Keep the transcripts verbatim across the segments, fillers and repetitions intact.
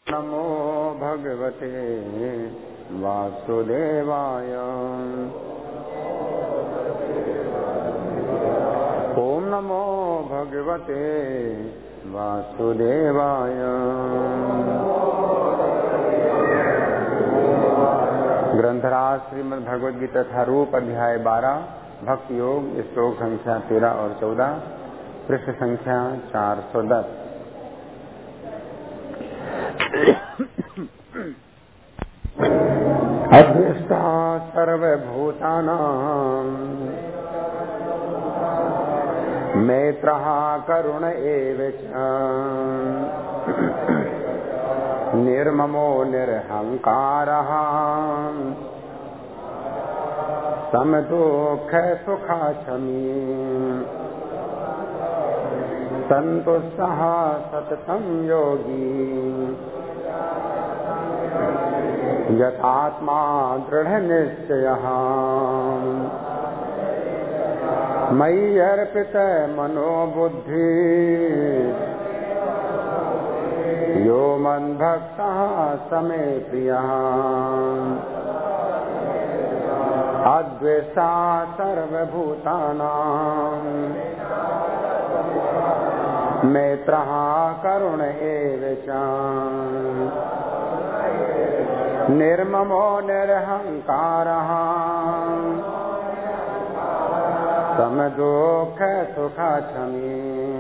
नमो भगवते वासुदेवाय। ओम नमो भगवते वासुदेवाय। ग्रंथराज श्रीमद् भगवद गीता था रूप अध्याय बारह भक्ति योग श्लोक संख्या तेरह और चौदह पृष्ठ संख्या चार सौ दस। अद्वेष्टा सर्वभूतानां मैत्रः करुण एव च निर्ममो निरहंकारः समदुःख सुखाक्षमी संतुष्टः सततं योगी यथात्मा दृढ़ निश्चयः मयि अर्पित मनोबुद्धि यो मद्भक्तः स मे प्रियः अद्वेष्टा सर्वभूतानां मैत्रः करुण एव च निर्ममो निरहंकारः समदुःख सुखाक्षमी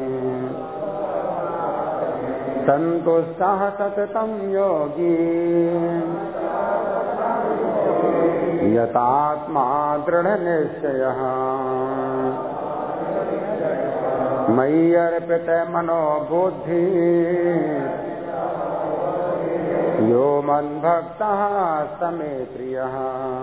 संतुष्टः सततं योगी यतात्मा दृढ़ निश्चयः मयि अर्पित मनोबुद्धि यो मद्भक्तः स मे प्रियः।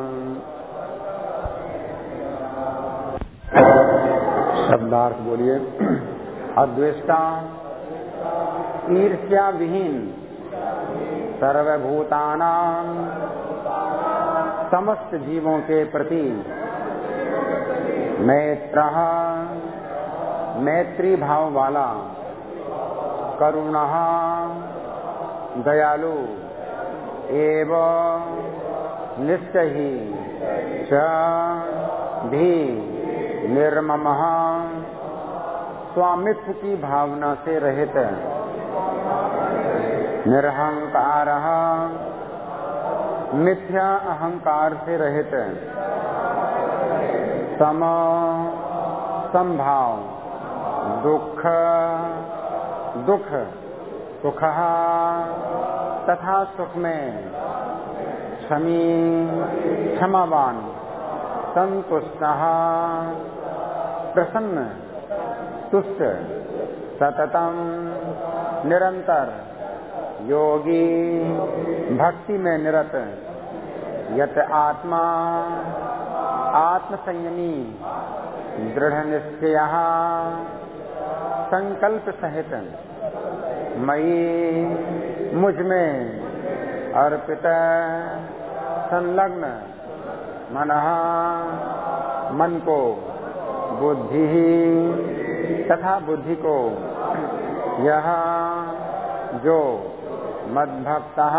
शब्दार्थ बोलिए। अद्वेष्टा ईर्ष्या विहीन सर्वभूतानां समस्त जीवों के प्रति मैत्रः मैत्री भाव वाला करुणः दयालु एवं निश्चय ही च भी निर्ममः स्वामित्व की भावना से रहित निरहंकारः मिथ्या अहंकार से रहित सम संभाव दुख दुख सुखः तथा सुख में क्षमी क्षमावान संतुष्टः प्रसन्न तुष्ट सततम निरंतर योगी भक्ति में निरत यत आत्मा आत्म संयमी दृढ़ निश्चयः संकल्प सहित मयि मुझ में अर्पित संलग्न मनः मन को बुद्धि तथा बुद्धि को यह जो मद्भक्तः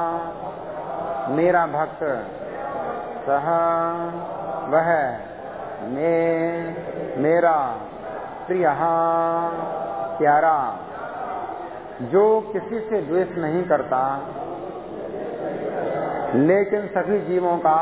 मेरा भक्त सह वह में मेरा प्रियः प्यारा जो किसी से द्वेष नहीं करता लेकिन सभी जीवों का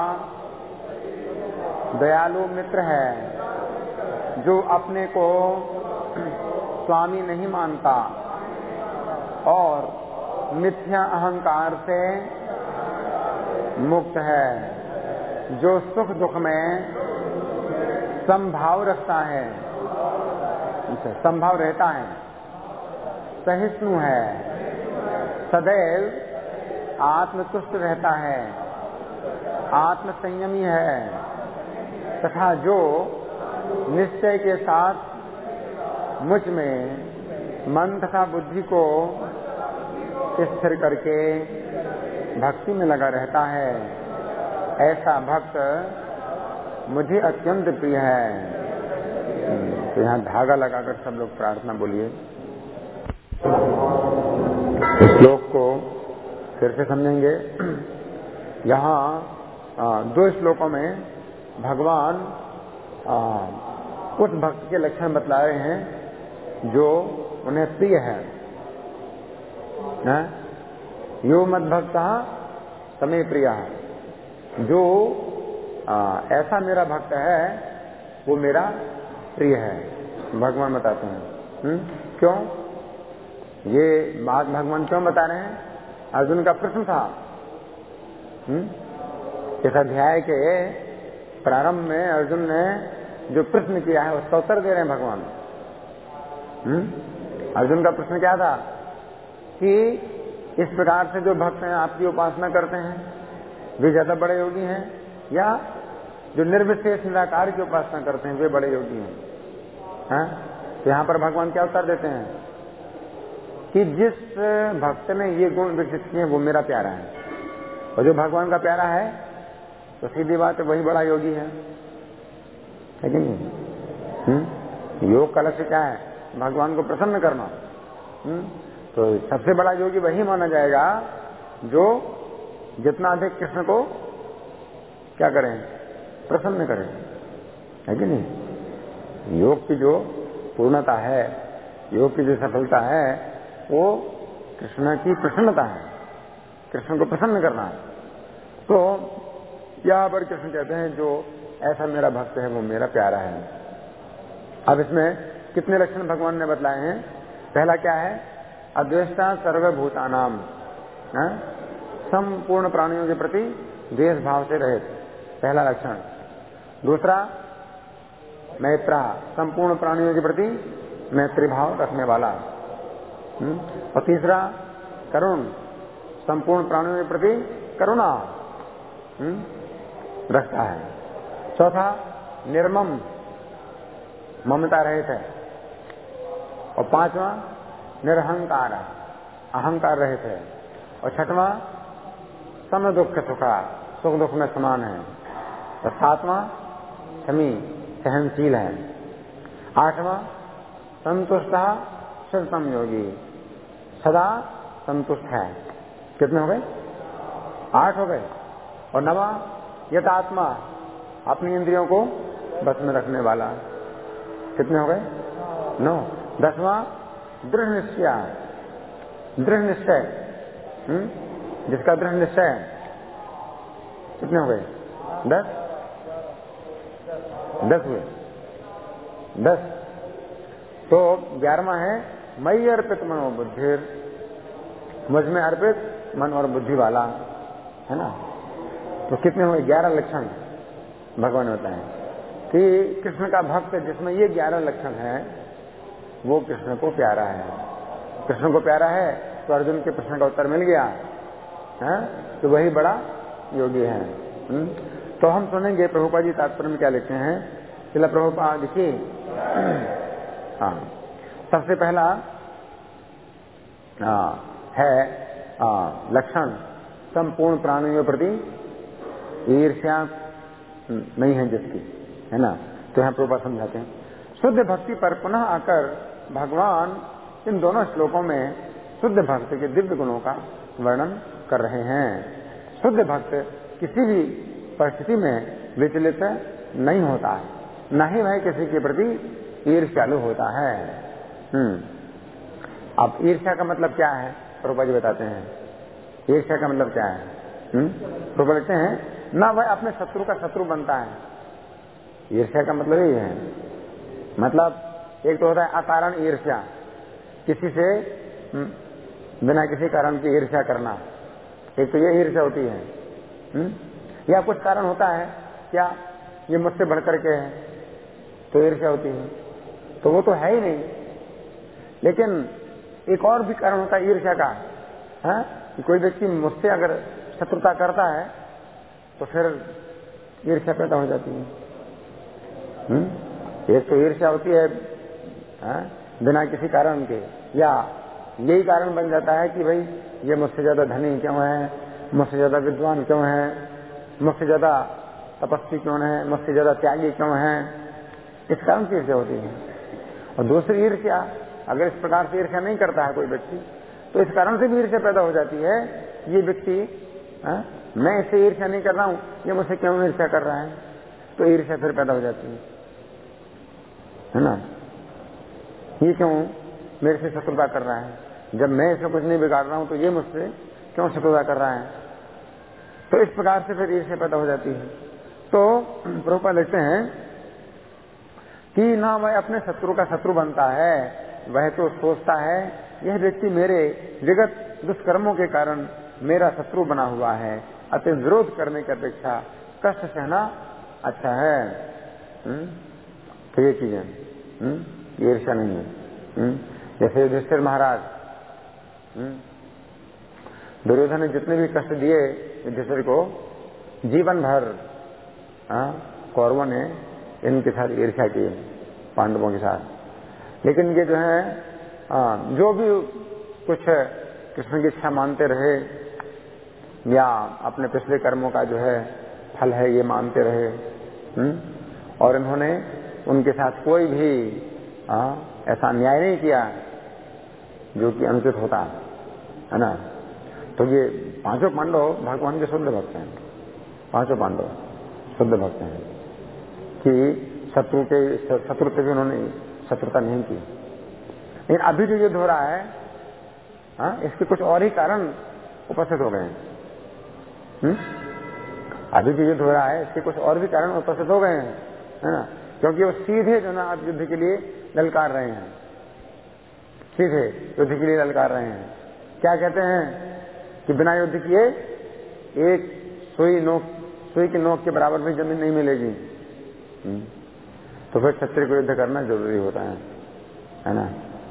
दयालु मित्र है, जो अपने को स्वामी नहीं मानता और मिथ्या अहंकार से मुक्त है, जो सुख दुख में संभाव रखता है संभाव रहता है, सहिष्णु है, सदैव आत्मतुष्ट रहता है, आत्म संयमी है तथा जो निश्चय के साथ मुझ में मन तथा बुद्धि को स्थिर करके भक्ति में लगा रहता है, ऐसा भक्त मुझे अत्यंत प्रिय है। तो यहाँ धागा लगाकर सब लोग प्रार्थना बोलिए। श्लोक को फिर से समझेंगे। यहाँ दो श्लोकों में भगवान आ, उस भक्त के लक्षण बतला रहे हैं जो उन्हें प्रिय है, है? यो मद भक्ता समय प्रिय, जो आ, ऐसा मेरा भक्त है वो मेरा प्रिय है, भगवान बताते हैं। हुँ? क्यों ये बात भगवान क्यों बता रहे हैं? अर्जुन का प्रश्न था। हुँ? इस अध्याय के प्रारंभ में अर्जुन ने जो प्रश्न किया है उसका उत्तर दे रहे हैं भगवान। हुँ? अर्जुन का प्रश्न क्या था कि इस प्रकार से जो भक्त हैं आपकी उपासना करते हैं वे ज्यादा बड़े योगी हैं, या जो निर्विशेष निराकार की उपासना करते हैं वे बड़े योगी हैं? हैं? तो यहाँ पर भगवान क्या उत्तर देते हैं कि जिस भक्त ने ये गुण विकसित किए वो मेरा प्यारा है, और जो भगवान का प्यारा है तो सीधी बात है वही बड़ा योगी है, है कि नहीं? हुँ? योग का लक्ष्य क्या है? भगवान को प्रसन्न करना। हुँ? तो सबसे बड़ा योगी वही माना जाएगा जो जितना अधिक कृष्ण को क्या करें, प्रसन्न करें, है कि नहीं? योग की जो पूर्णता है, योग की जो सफलता है वो कृष्ण की प्रसन्नता है, कृष्ण को प्रसन्न करना है। तो यहाँ पर कृष्ण कहते हैं जो ऐसा मेरा भक्त है वो मेरा प्यारा है। अब इसमें कितने लक्षण भगवान ने बतलाए हैं? पहला क्या है? अद्वेष्टा सर्वभूतानाम, संपूर्ण प्राणियों के प्रति द्वेष भाव से रहित, पहला लक्षण। दूसरा मैत्रा, संपूर्ण प्राणियों के प्रति मैत्री भाव रखने वाला। और तीसरा करुण, संपूर्ण प्राणियों के प्रति करुणा रखता है। चौथा निर्मम, ममता रहित है। और पांचवा निरहंकार, अहंकार रहित है। और छठवां सम दुख सुखा, सुख दुख में समान है। और सातवां क्षमी, सहनशील है। आठवां संतुष्ट शिवतम योगी, सदा संतुष्ट है। कितने हो गए? आठ हो गए। और नवा यथात्मा, अपनी इंद्रियों को बस में रखने वाला। कितने हो गए? नौ। दसवां दृढ़ निश्चय, दृढ़ निश्चय, जिसका दृढ़ निश्चय है। कितने हो गए? दस। दस हुए, दस। तो ग्यारहवां है मई अर्पित मनोबुद्धि, मुझ में अर्पित मन और बुद्धि वाला, है ना? तो कितने हुए? ग्यारह लक्षण भगवान होता है कि कृष्ण का भक्त जिसमें ये ग्यारह लक्षण है वो कृष्ण को प्यारा है। कृष्ण को प्यारा है तो अर्जुन के प्रश्न का उत्तर मिल गया है तो वही बड़ा योगी है। हुँ? तो हम सुनेंगे प्रभुपाद जी तात्पर्य में क्या लिखते हैं। चला प्रभुपाद देखिए, हाँ, सबसे पहला आ, है आ, लक्षण संपूर्ण प्राणियों प्रति ईर्ष्या नहीं है जिसकी, है ना? तो यहाँ प्रभुपाद समझाते हैं शुद्ध भक्ति पर पुनः आकर भगवान इन दोनों श्लोकों में शुद्ध भक्त के दिव्य गुणों का वर्णन कर रहे हैं। शुद्ध भक्त किसी भी परिस्थिति में विचलित नहीं होता है, न ही वह किसी के प्रति ईर्ष्यालु होता है। हम्म अब ईर्ष्या का मतलब क्या है प्रभुपाद जी बताते हैं। ईर्ष्या का मतलब क्या है? प्रभुपाद कहते हैं ना वह अपने शत्रु का शत्रु बनता है। ईर्ष्या का मतलब यही है, मतलब एक तो होता है अकारण ईर्ष्या, किसी से बिना किसी कारण की ईर्ष्या करना, एक तो ये ईर्ष्या होती है। हुँ? या कुछ कारण होता है क्या ये मुझसे बढ़कर के है तो ईर्ष्या होती है, तो वो तो है ही नहीं। लेकिन एक और भी कारण होता है ईर्ष्या का, है कि कोई व्यक्ति मुझसे अगर शत्रुता करता है तो फिर ईर्ष्या पैदा हो जाती है। हुँ? एक तो ईर्ष्या होती है, है बिना किसी कारण के, या यही कारण बन जाता है कि भाई ये मुझसे ज्यादा धनी क्यों है, मुझसे ज्यादा विद्वान क्यों है, मुझसे ज्यादा तपस्वी क्यों है, मुझसे ज्यादा त्यागी क्यों है, इस कारण से ईर्ष्या होती है। और दूसरी ईर्ष्या, अगर इस प्रकार से ईर्ष्या नहीं करता है कोई व्यक्ति तो इस कारण से भी ईर्ष्या पैदा हो जाती है ये व्यक्ति, मैं इससे ईर्ष्या नहीं कर रहा हूं, ये मुझसे क्यों ईर्ष्या कर रहा है, तो ईर्ष्या फिर पैदा हो जाती है, है ना। ये क्यों मेरे से शत्रुता कर रहा है, जब मैं इसको कुछ नहीं बिगाड़ रहा हूं तो ये मुझसे क्यों शत्रुता कर रहा है। तो इस प्रकार से फिर ईर्ष्या पैदा हो जाती है। तो प्रभुपाद लिखते हैं कि ना वह अपने शत्रु का शत्रु बनता है, वह तो सोचता है यह व्यक्ति मेरे विगत दुष्कर्मों के कारण मेरा शत्रु बना हुआ है, अतः विरोध करने की अपेक्षा कष्ट सहना अच्छा है। हुँ? तो ये चीजें ईर्ष्या नहीं है। हुँ? जैसे युधिष्ठिर महाराज, दुर्योधन ने जितने भी कष्ट दिए युधिष्ठिर को, जीवन भर कौरवों ने इनके साथ ईर्ष्या की, पांडवों के साथ। लेकिन ये जो है आ, जो भी कुछ कृष्ण की इच्छा मानते रहे या अपने पिछले कर्मों का जो है फल है ये मानते रहे, हुँ? और इन्होंने उनके साथ कोई भी आ, ऐसा न्याय नहीं किया जो कि अनुचित होता है ना। तो ये पांचों पांडव भगवान के शुद्ध भक्त हैं, पांचों पांडव शुद्ध भक्त हैं कि शत्रु के शत्रु से भी उन्होंने शत्रुता नहीं की। लेकिन अभी जो युद्ध हो रहा है, हाँ, इसके कुछ और ही कारण उपस्थित हो गए हैं। अभी जो युद्ध हो रहा है इसके कुछ और भी कारण उपस्थित हो गए हैं, है ना, क्योंकि वो सीधे जो ना आप युद्ध के लिए ललकार रहे हैं, सीधे युद्ध के लिए ललकार रहे हैं। क्या कहते हैं कि बिना युद्ध किए एक सुई नोक सुई की नोक के बराबर भी जमीन नहीं मिलेगी। तो फिर क्षत्रिय को युद्ध करना जरूरी होता है, है ना।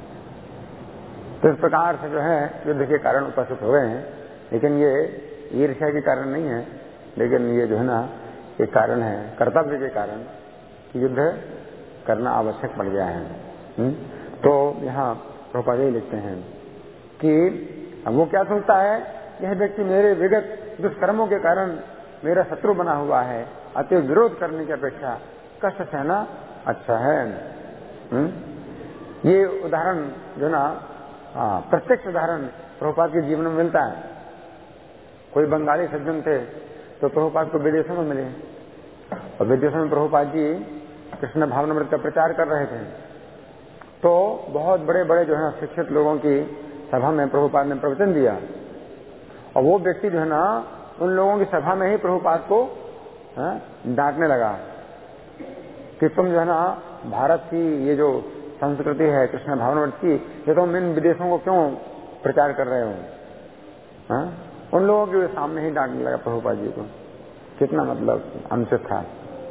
तो इस प्रकार से जो है युद्ध के कारण उपस्थित हो गए हैं, लेकिन ये ईर्ष्या के कारण नहीं है, लेकिन ये जो है ना एक कारण है कर्तव्य के कारण कि युद्ध करना आवश्यक पड़ गया है। हुँ? तो यहाँ प्रभुपाद लिखते हैं कि वो क्या सोचता है, यह व्यक्ति मेरे विगत दुष्कर्मों के कारण मेरा शत्रु बना हुआ है, अतः विरोध करने की अपेक्षा कष्ट सहना अच्छा है। हुँ? ये उदाहरण जो ना प्रत्यक्ष उदाहरण प्रभुपाद के जीवन में मिलता है। कोई बंगाली सज्जन थे तो प्रभुपाद को विदेशों में मिले, और विदेशों में प्रभुपाद जी कृष्ण भावनामृत का प्रचार कर रहे थे। तो बहुत बड़े बड़े जो है शिक्षित लोगों की सभा में प्रभुपाद ने प्रवचन दिया, और वो व्यक्ति जो है ना उन लोगों की सभा में ही प्रभुपाद को डांटने लगा कि तुम जो है ना भारत की ये जो संस्कृति है कृष्ण भावनामृत की, ये तुम इन विदेशों को क्यों प्रचार कर रहे हो। हा? उन लोगों के सामने ही डांटने लगा प्रभुपाद जी को। कितना मतलब अनुचित था।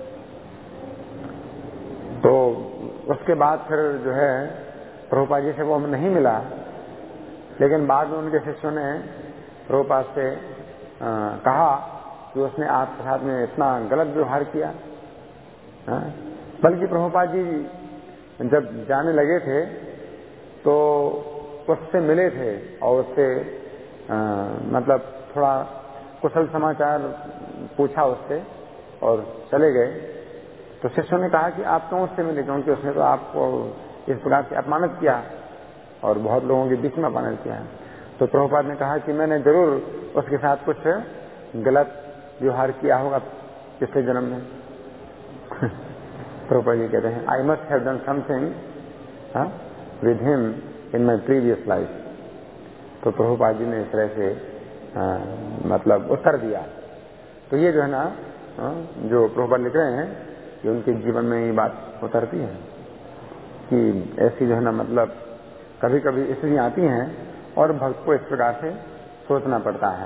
तो उसके बाद फिर जो है प्रभुपाद जी से वो नहीं मिला, लेकिन बाद में उनके शिष्यों ने प्रभुपाद से आ, कहा कि उसने आपके साथ में इतना गलत व्यवहार किया। हा? बल्कि प्रभुपाद जी जब जाने लगे थे तो उससे मिले थे और उससे आ, मतलब थोड़ा कुशल समाचार पूछा उससे और चले गए। तो शिष्यों ने कहा कि आप क्यों उससे मिले, क्योंकि उसने तो आपको इस प्रकार से अपमानित किया और बहुत लोगों के बीच में अपमानित किया। तो प्रभुपाद ने कहा कि मैंने जरूर उसके साथ कुछ गलत व्यवहार किया होगा पिछले जन्म में। प्रभुपाद जी कहते हैं I must have done something with him in my previous life. तो प्रभुपाद जी ने इस तरह से आ, मतलब उत्तर दिया। तो ये जो है ना आ, जो प्रभुपाद लिख रहे हैं कि उनके जीवन में ये बात उतरती है कि ऐसी जो है ना मतलब कभी कभी स्थितियां आती हैं और भक्त को इस प्रकार से सोचना पड़ता है।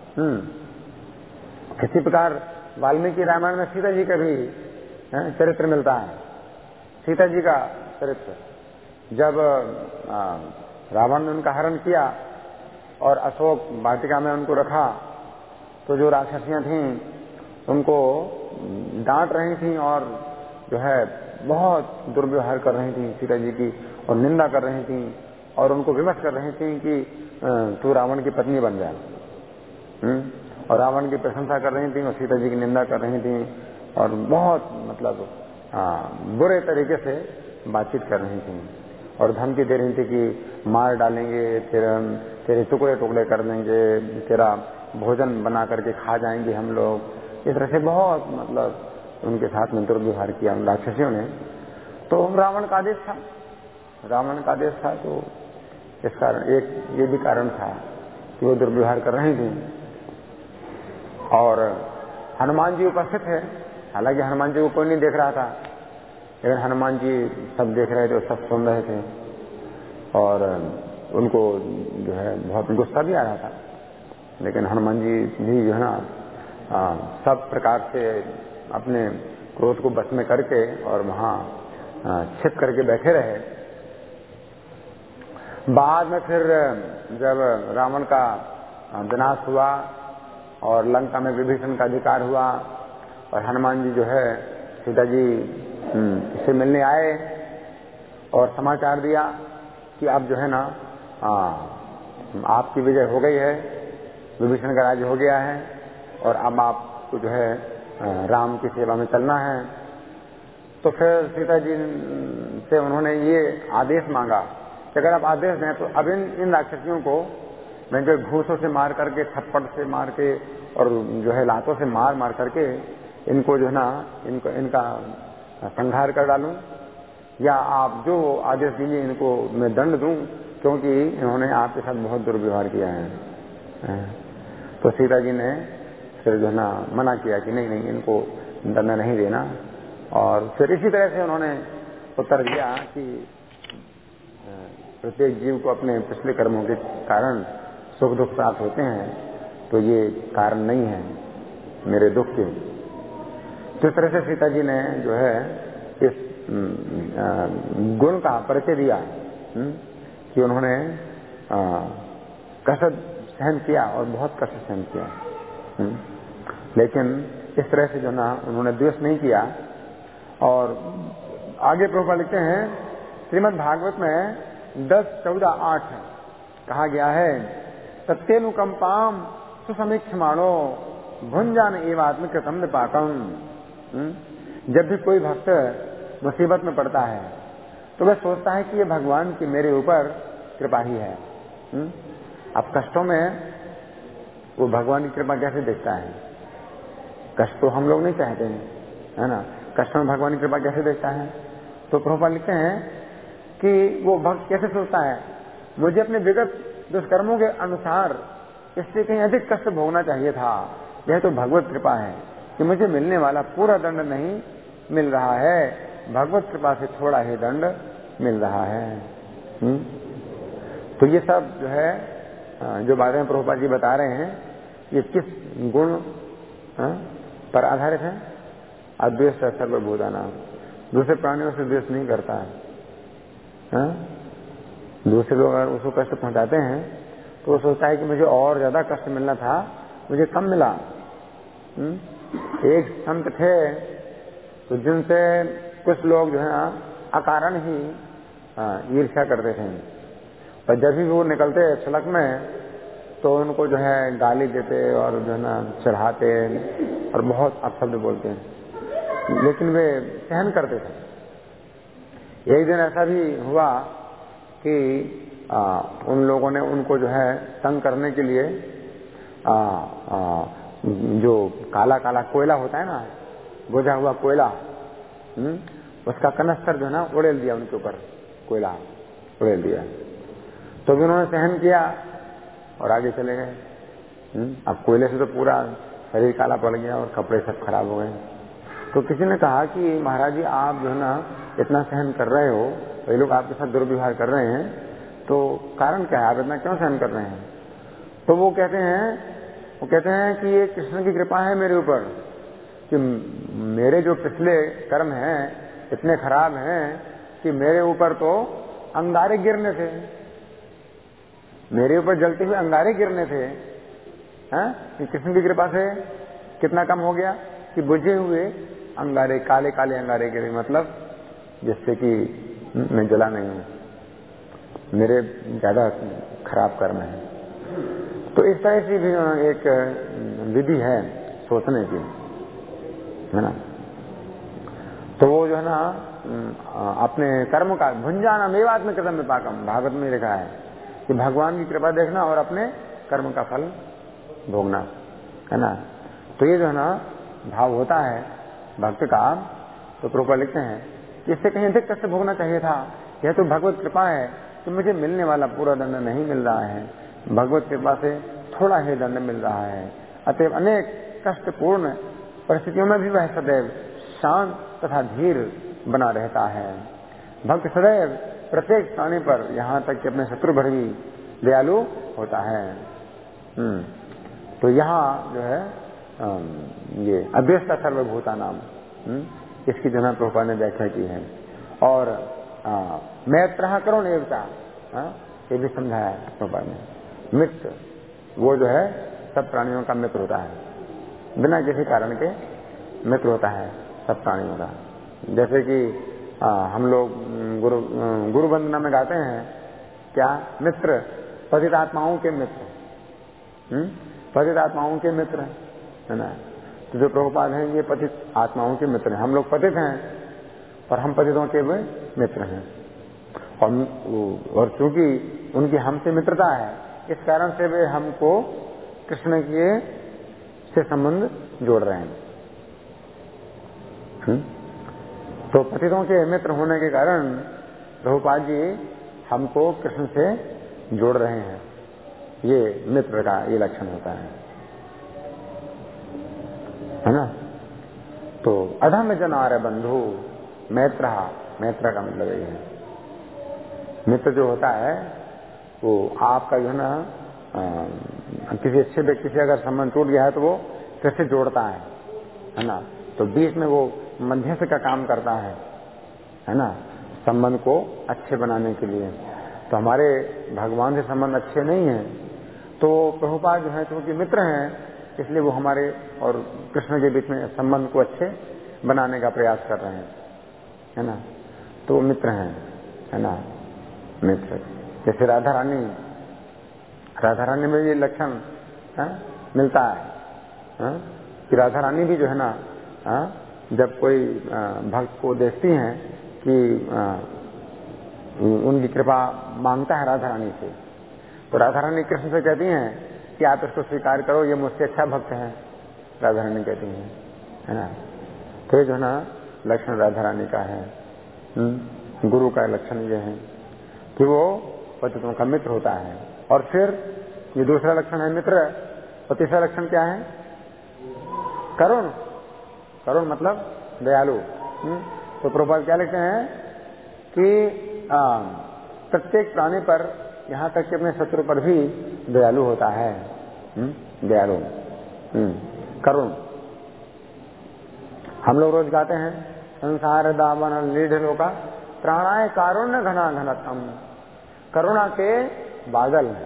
हम्म इसी प्रकार वाल्मीकि रामायण में सीता जी का भी है, चरित्र मिलता है। सीता जी का चरित्र, जब आ, रावण ने उनका हरण किया और अशोक वाटिका में उनको रखा, तो जो राक्षसियां थीं उनको डांट रही थीं और जो है बहुत दुर्व्यवहार कर रही थीं सीता जी की, और निंदा कर रही थीं और उनको विवश कर रही थीं कि तू रावण की पत्नी बन जा। और रावण की प्रशंसा कर रही थीं और सीता जी की निंदा कर रही थीं और बहुत मतलब आ, बुरे तरीके से बातचीत कर रही थीं। और धमकी दे रही थी कि मार डालेंगे, तेरे तेरे टुकड़े टुकड़े कर देंगे, तेरा भोजन बना करके खा जाएंगे हम लोग। इस तरह से बहुत मतलब उनके साथ में दुर्व्यवहार किया उन राक्षसियों ने। तो रावण का आदेश था, रावण का आदेश था, तो इस कारण एक ये भी कारण था कि वो दुर्व्यवहार कर रहे थे। और हनुमान जी उपस्थित है, हालांकि हनुमान जी को कोई नहीं देख रहा था, लेकिन हनुमान जी सब देख रहे थे, सब सुन रहे थे, और उनको जो है बहुत गुस्सा भी आ रहा था। लेकिन हनुमान जी भी जो है ना आ, सब प्रकार से अपने क्रोध को बस में करके और वहां छिप करके बैठे रहे। बाद में फिर जब रावण का विनाश हुआ और लंका में विभीषण का अधिकार हुआ और हनुमान जी जो है सीता जी से मिलने आए और समाचार दिया कि अब जो है ना आ, आपकी विजय हो गई है, विभीषण का राज्य हो गया है और अब आपको जो है राम की सेवा में चलना है। तो फिर सीता जी से उन्होंने ये आदेश मांगा कि अगर आप आदेश दें तो अब इन इन राक्षसियों को मैं जो घूसों से मार करके, थप्पड़ से मार के और जो है लातों से मार मार करके इनको जो है ना इनको इनका संहार कर डालूं, या आप जो आदेश दीजिए इनको मैं दंड दूं, क्योंकि इन्होंने आपके साथ बहुत दुर्व्यवहार किया है। तो सीता जी ने फिर जो है ना मना किया कि नहीं नहीं इनको दंड नहीं देना। और फिर इसी तरह से उन्होंने उत्तर दिया कि प्रत्येक जीव को अपने पिछले कर्मों के कारण सुख दुख प्राप्त होते हैं, तो ये कारण नहीं है मेरे दुख के। तो इस तरह से सीता जी ने जो है इस गुण का परिचय दिया कि उन्होंने कष्ट सहन किया और बहुत कष्ट सहन किया, लेकिन इस तरह से जो ना उन्होंने द्वेष नहीं किया। और आगे प्रभुपाद लिखते हैं श्रीमद् भागवत में दस चौदह आठ कहा गया है, सत्यनुकंपाम सुसमीक्षमाणो भुंजान एवात्मकृतम निपातम। जब भी कोई भक्त मुसीबत में पड़ता है तो वह सोचता है कि ये भगवान की मेरे ऊपर कृपा ही है। अब कष्टों में वो भगवान की कृपा कैसे देखता है? कष्ट तो हम लोग नहीं चाहते हैं, है ना, कष्ट में भगवान की कृपा कैसे देखता है? तो प्रभुपाद लिखते हैं कि वो भक्त कैसे सोचता है, मुझे अपने विगत दुष्कर्मों के अनुसार इससे कहीं अधिक कष्ट भोगना चाहिए था, यह तो भगवत कृपा है कि मुझे मिलने वाला पूरा दंड नहीं मिल रहा है, भगवत कृपा से थोड़ा ही दंड मिल रहा है। हुँ? तो ये सब जो है जो बातें प्रभुपाद जी बता रहे हैं ये किस गुण पर आधारित है? अद्वेष सर्वभूतानां, दूसरे प्राणियों से द्वेष नहीं करता है। हा? दूसरे लोग अगर उसको कष्ट पहुंचाते हैं तो वो सोचता है कि मुझे और ज्यादा कष्ट मिलना था, मुझे कम मिला। हुँ? एक संत थे तो जिनसे कुछ लोग जो है अकारण ही ईर्ष्या करते थे, और जब भी वो निकलते सड़क में तो उनको जो है गाली देते और जो है ना चढ़ाते और बहुत अपशब्द बोलते हैं, लेकिन वे सहन करते थे। एक दिन ऐसा भी हुआ कि आ, उन लोगों ने उनको जो है तंग करने के लिए आ, आ, जो काला काला कोयला होता है ना, बुझा हुआ कोयला, हुँ? उसका कनस्तर जो है ना उड़ेल दिया उनके ऊपर, कोयला उड़ेल दिया। तो भी उन्होंने सहन किया और आगे चले गए। अब कोयले से तो पूरा शरीर काला पड़ गया और कपड़े सब खराब हो गए। तो किसी ने कहा कि महाराज जी आप जो है ना इतना सहन कर रहे हो, तो ये लोग आपके साथ दुर्व्यवहार कर रहे हैं, तो कारण क्या है, आप इतना क्यों सहन कर रहे हैं? तो वो कहते हैं वो कहते हैं कि ये कृष्ण की कृपा है मेरे ऊपर, कि मेरे जो पिछले कर्म हैं इतने खराब हैं कि मेरे ऊपर तो अंगारे गिरने थे, मेरे ऊपर जलते हुए अंगारे गिरने थे। हैं? कृष्ण की कृपा से कितना कम हो गया कि बुझे हुए अंगारे, काले काले अंगारे गिरे, मतलब जिससे कि मैं जला नहीं हूं, मेरे ज्यादा खराब कर्म है। तो इस तरह से भी एक विधि है सोचने की, है ना। तो वो जो है ना अपने कर्म का भुंजाना मेवात्म कृतम विपाकम, भागवत में लिखा है कि भगवान की कृपा देखना और अपने कर्म का फल भोगना, है ना। तो ये जो है ना भाव होता है भक्त का, तो प्रभुपाद लिखते हैं कि इससे कहीं अधिक कष्ट भोगना चाहिए था। यह तो भगवत कृपा है कि मुझे मिलने वाला पूरा दंड नहीं मिल रहा है, भगवत कृपा से थोड़ा ही दंड मिल रहा है। अतएव अनेक कष्टपूर्ण परिस्थितियों में भी वह सदैव शांत तथा धीर बना रहता है। भक्त सदैव प्रत्येक स्थान पर यहाँ तक कि अपने शत्रु पर भी दयालु होता है। हम्म तो यहाँ जो है ये अभ्यस्त सर्वभूता नाम, इसकी जो है प्रभुपाद ने व्याख्या की है। और मैत्र करुण एवं, ये भी समझाया प्रभुपाद ने। मित्र वो जो है सब प्राणियों का मित्र होता है, बिना किसी कारण के मित्र होता है सब प्राणियों का। जैसे कि आ, हम लोग गुरु गुरु वंदना में गाते हैं क्या, मित्र पतित आत्माओं के मित्र, हम्म पतित आत्माओं के मित्र, है ना। तो जो प्रभुपाद हैं ये पतित आत्माओं के मित्र हैं। हम लोग पतित हैं और हम पतितों के भी मित्र हैं। और और चूंकि उनकी हमसे मित्रता है, इस कारण से वे हमको कृष्ण के से संबंध जोड़ रहे हैं। हुँ? तो पतितों के मित्र होने के कारण प्रभुपाद जी हमको कृष्ण से जोड़ रहे हैं। ये मित्र का ये लक्षण होता है, है ना। तो अधम जनार बंधु मैत्र, मैत्र का मतलब ये है। मित्र जो होता है वो आपका जो है ना किसी अच्छे व्यक्ति से अगर संबंध टूट गया है तो वो कैसे जोड़ता है, है ना। तो बीच में वो मध्यस्थ का काम करता है, है ना, संबंध को अच्छे बनाने के लिए। तो हमारे भगवान से संबंध अच्छे नहीं है, तो प्रभुपाद जो है क्योंकि मित्र हैं, इसलिए वो हमारे और कृष्ण के बीच में संबंध को अच्छे बनाने का प्रयास कर रहे हैं, है ना। तो वो मित्र हैं, है ना, मित्र। जैसे राधा रानी, राधा रानी में ये लक्षण मिलता है, है? कि राधा रानी भी जो है ना आ, जब कोई आ, भक्त को देखती हैं कि आ, उनकी कृपा मांगता है राधा रानी से, तो राधा रानी कृष्ण से कहती हैं कि आप इसको स्वीकार करो, ये मुझसे अच्छा भक्त है, राधा रानी कहती हैं, है ना। तो ये जो है ना लक्षण राधा रानी का है। हुँ? गुरु का लक्षण ये है कि वो पतितों का मित्र होता है। और फिर ये दूसरा लक्षण है मित्र, और तीसरा लक्षण क्या है, करुण। करुण मतलब दयालु। तो प्रभुपाद क्या लिखते हैं कि प्रत्येक प्राणी पर, यहाँ तक कि अपने शत्रु पर भी दयालु होता है। दयालु, करुण। हम लोग रोज गाते हैं संसार दावन लीढ़ का प्राणाय कारुण्य घना घनतम। करुणा के बादल हैं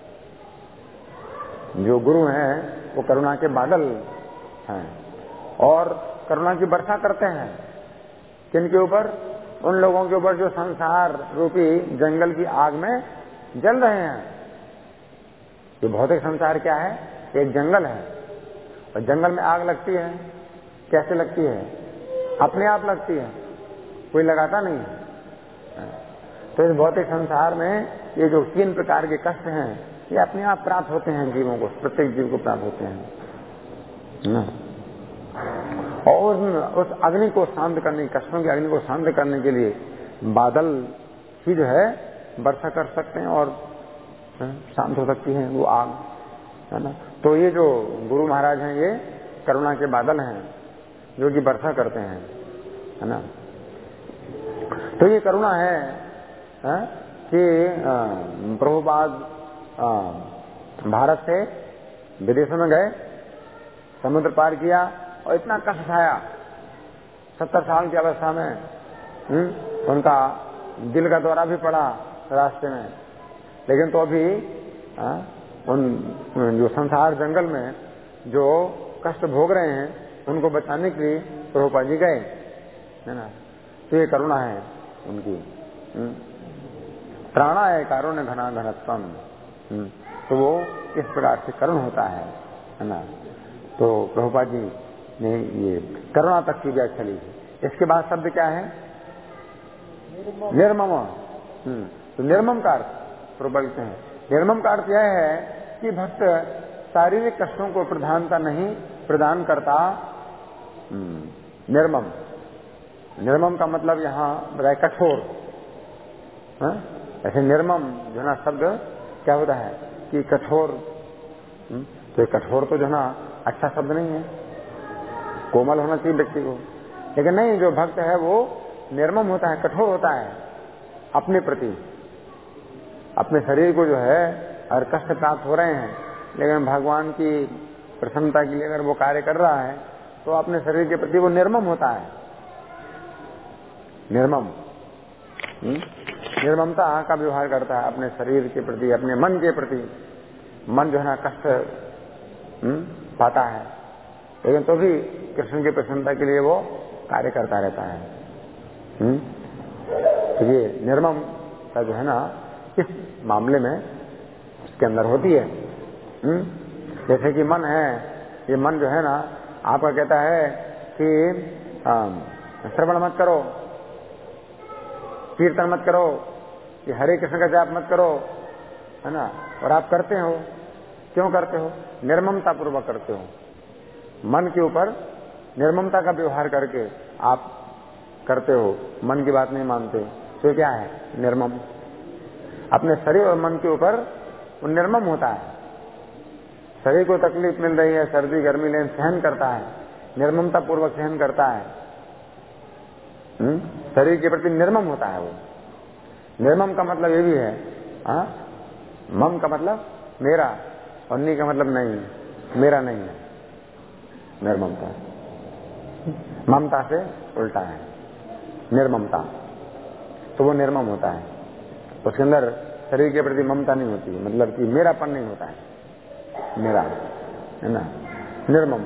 जो गुरु हैं, वो करुणा के बादल हैं और करुणा की वर्षा करते हैं। किनके ऊपर? उन लोगों के ऊपर जो संसार रूपी जंगल की आग में जल रहे हैं। ये भौतिक संसार क्या है? एक जंगल है, और जंगल में आग लगती है। कैसे लगती है? अपने आप लगती है, कोई लगाता नहीं है। तो इस भौतिक संसार में ये जो तीन प्रकार के कष्ट हैं, ये अपने आप प्राप्त होते हैं जीवों को, प्रत्येक जीव को प्राप्त होते हैं ना। और उस अग्नि को शांत करने, कष्टों की अग्नि को शांत करने के लिए बादल ही जो है वर्षा कर सकते हैं और शांत हो सकती है वो आग, है ना। तो ये जो गुरु महाराज हैं, ये करुणा के बादल हैं जो कि वर्षा करते हैं, है ना। तो ये करुणा है, है कि प्रभुपाद भारत से विदेशों में गए, समुद्र पार किया और इतना कष्ट उठाया। सत्तर साल की अवस्था में हुँ? उनका दिल का दौरा भी पड़ा रास्ते में, लेकिन तो अभी आ, उन जो संसार जंगल में जो कष्ट भोग रहे हैं उनको बचाने के लिए प्रभुपाद जी गए, है ना। तो ये करुणा है उनकी। प्राणा है कारुण्य घना घनत्वम। तो वो इस प्रकार से करुण होता है, है ना। तो प्रभुपाद जी ने ये करुणा तक की व्याख्या ली। इसके बाद शब्द क्या है? निर्मम। तो निर्मम का अर्थ प्रबल हैं। निर्मम का अर्थ यह है कि भक्त शारीरिक कष्टों को प्रधानता नहीं प्रदान करता। निर्मम, निर्मम का मतलब यहाँ बताए कठोर। ऐसे निर्मम जो ना शब्द क्या होता है कि कठोर, तो कठोर तो जो ना अच्छा शब्द नहीं है, कोमल होना चाहिए व्यक्ति को, लेकिन नहीं, जो भक्त है वो निर्मम होता है, कठोर होता है अपने प्रति। अपने शरीर को जो है अगर कष्ट प्राप्त हो रहे हैं, लेकिन भगवान की प्रसन्नता के लिए अगर वो कार्य कर रहा है तो अपने शरीर के प्रति वो निर्मम होता है। निर्मम, निर्ममता का व्यवहार करता है अपने शरीर के प्रति, अपने मन के प्रति। मन जो है ना कष्ट पाता है, लेकिन तो भी कृष्ण की प्रसन्नता के लिए वो कार्य करता रहता है। हुँ? तो ये निर्मम का जो है ना इस मामले में उसके अंदर होती है। हुँ? जैसे कि मन है, ये मन जो है ना आपका कहता है कि श्रवण मत करो, कीर्तन मत करो, ये हरे कृष्ण का जाप मत करो, है ना, और आप करते हो। क्यों करते हो? निर्ममता पूर्वक करते हो। मन के ऊपर निर्ममता का व्यवहार करके आप करते हो, मन की बात नहीं मानते, तो क्या है? निर्मम। अपने शरीर और मन के ऊपर वो निर्मम होता है। शरीर को तकलीफ मिल रही है, सर्दी गर्मी लेकिन सहन करता है, निर्ममता पूर्वक सहन करता है। हुँ? शरीर के प्रति निर्मम होता है वो। निर्मम का मतलब ये भी है, हा? मम का मतलब मेरा, और नी का मतलब नहीं, मेरा नहीं है निर्ममता। ममता से उल्टा है निर्ममता, तो वो निर्मम होता है। उसके अंदर शरीर के प्रति ममता नहीं होती, मतलब कि मेरापन नहीं होता है, मेरा, है ना, निर्मम।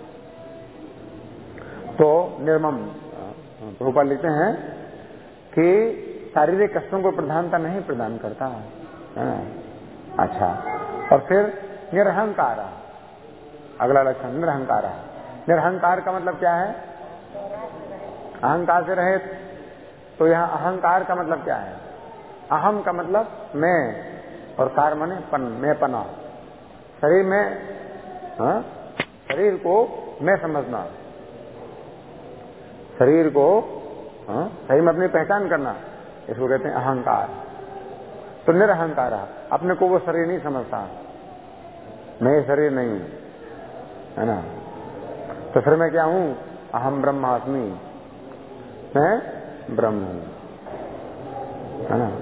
तो निर्मम प्रभुपाद लिखते हैं कि शारीरिक कष्टों को प्रधानता नहीं प्रदान करता है। अच्छा, और फिर निरहंकार, अगला लक्षण निरहंकार। निरहंकार का मतलब क्या है? अहंकार से रहित। तो यहाँ अहंकार का मतलब क्या है? अहम का मतलब मैं, और कार माने पन, मैं पना। शरीर में, हाँ, शरीर को मैं समझना, शरीर को, हाँ, शरीर में अपनी पहचान करना, इसको कहते हैं अहंकार। तो निरहंकार, अपने को वो शरीर नहीं समझता, मैं शरीर नहीं हूं, है ना। तो फिर मैं क्या हूं? अहम ब्रह्मास्मि, मैं ब्रह्म हूं, है ना।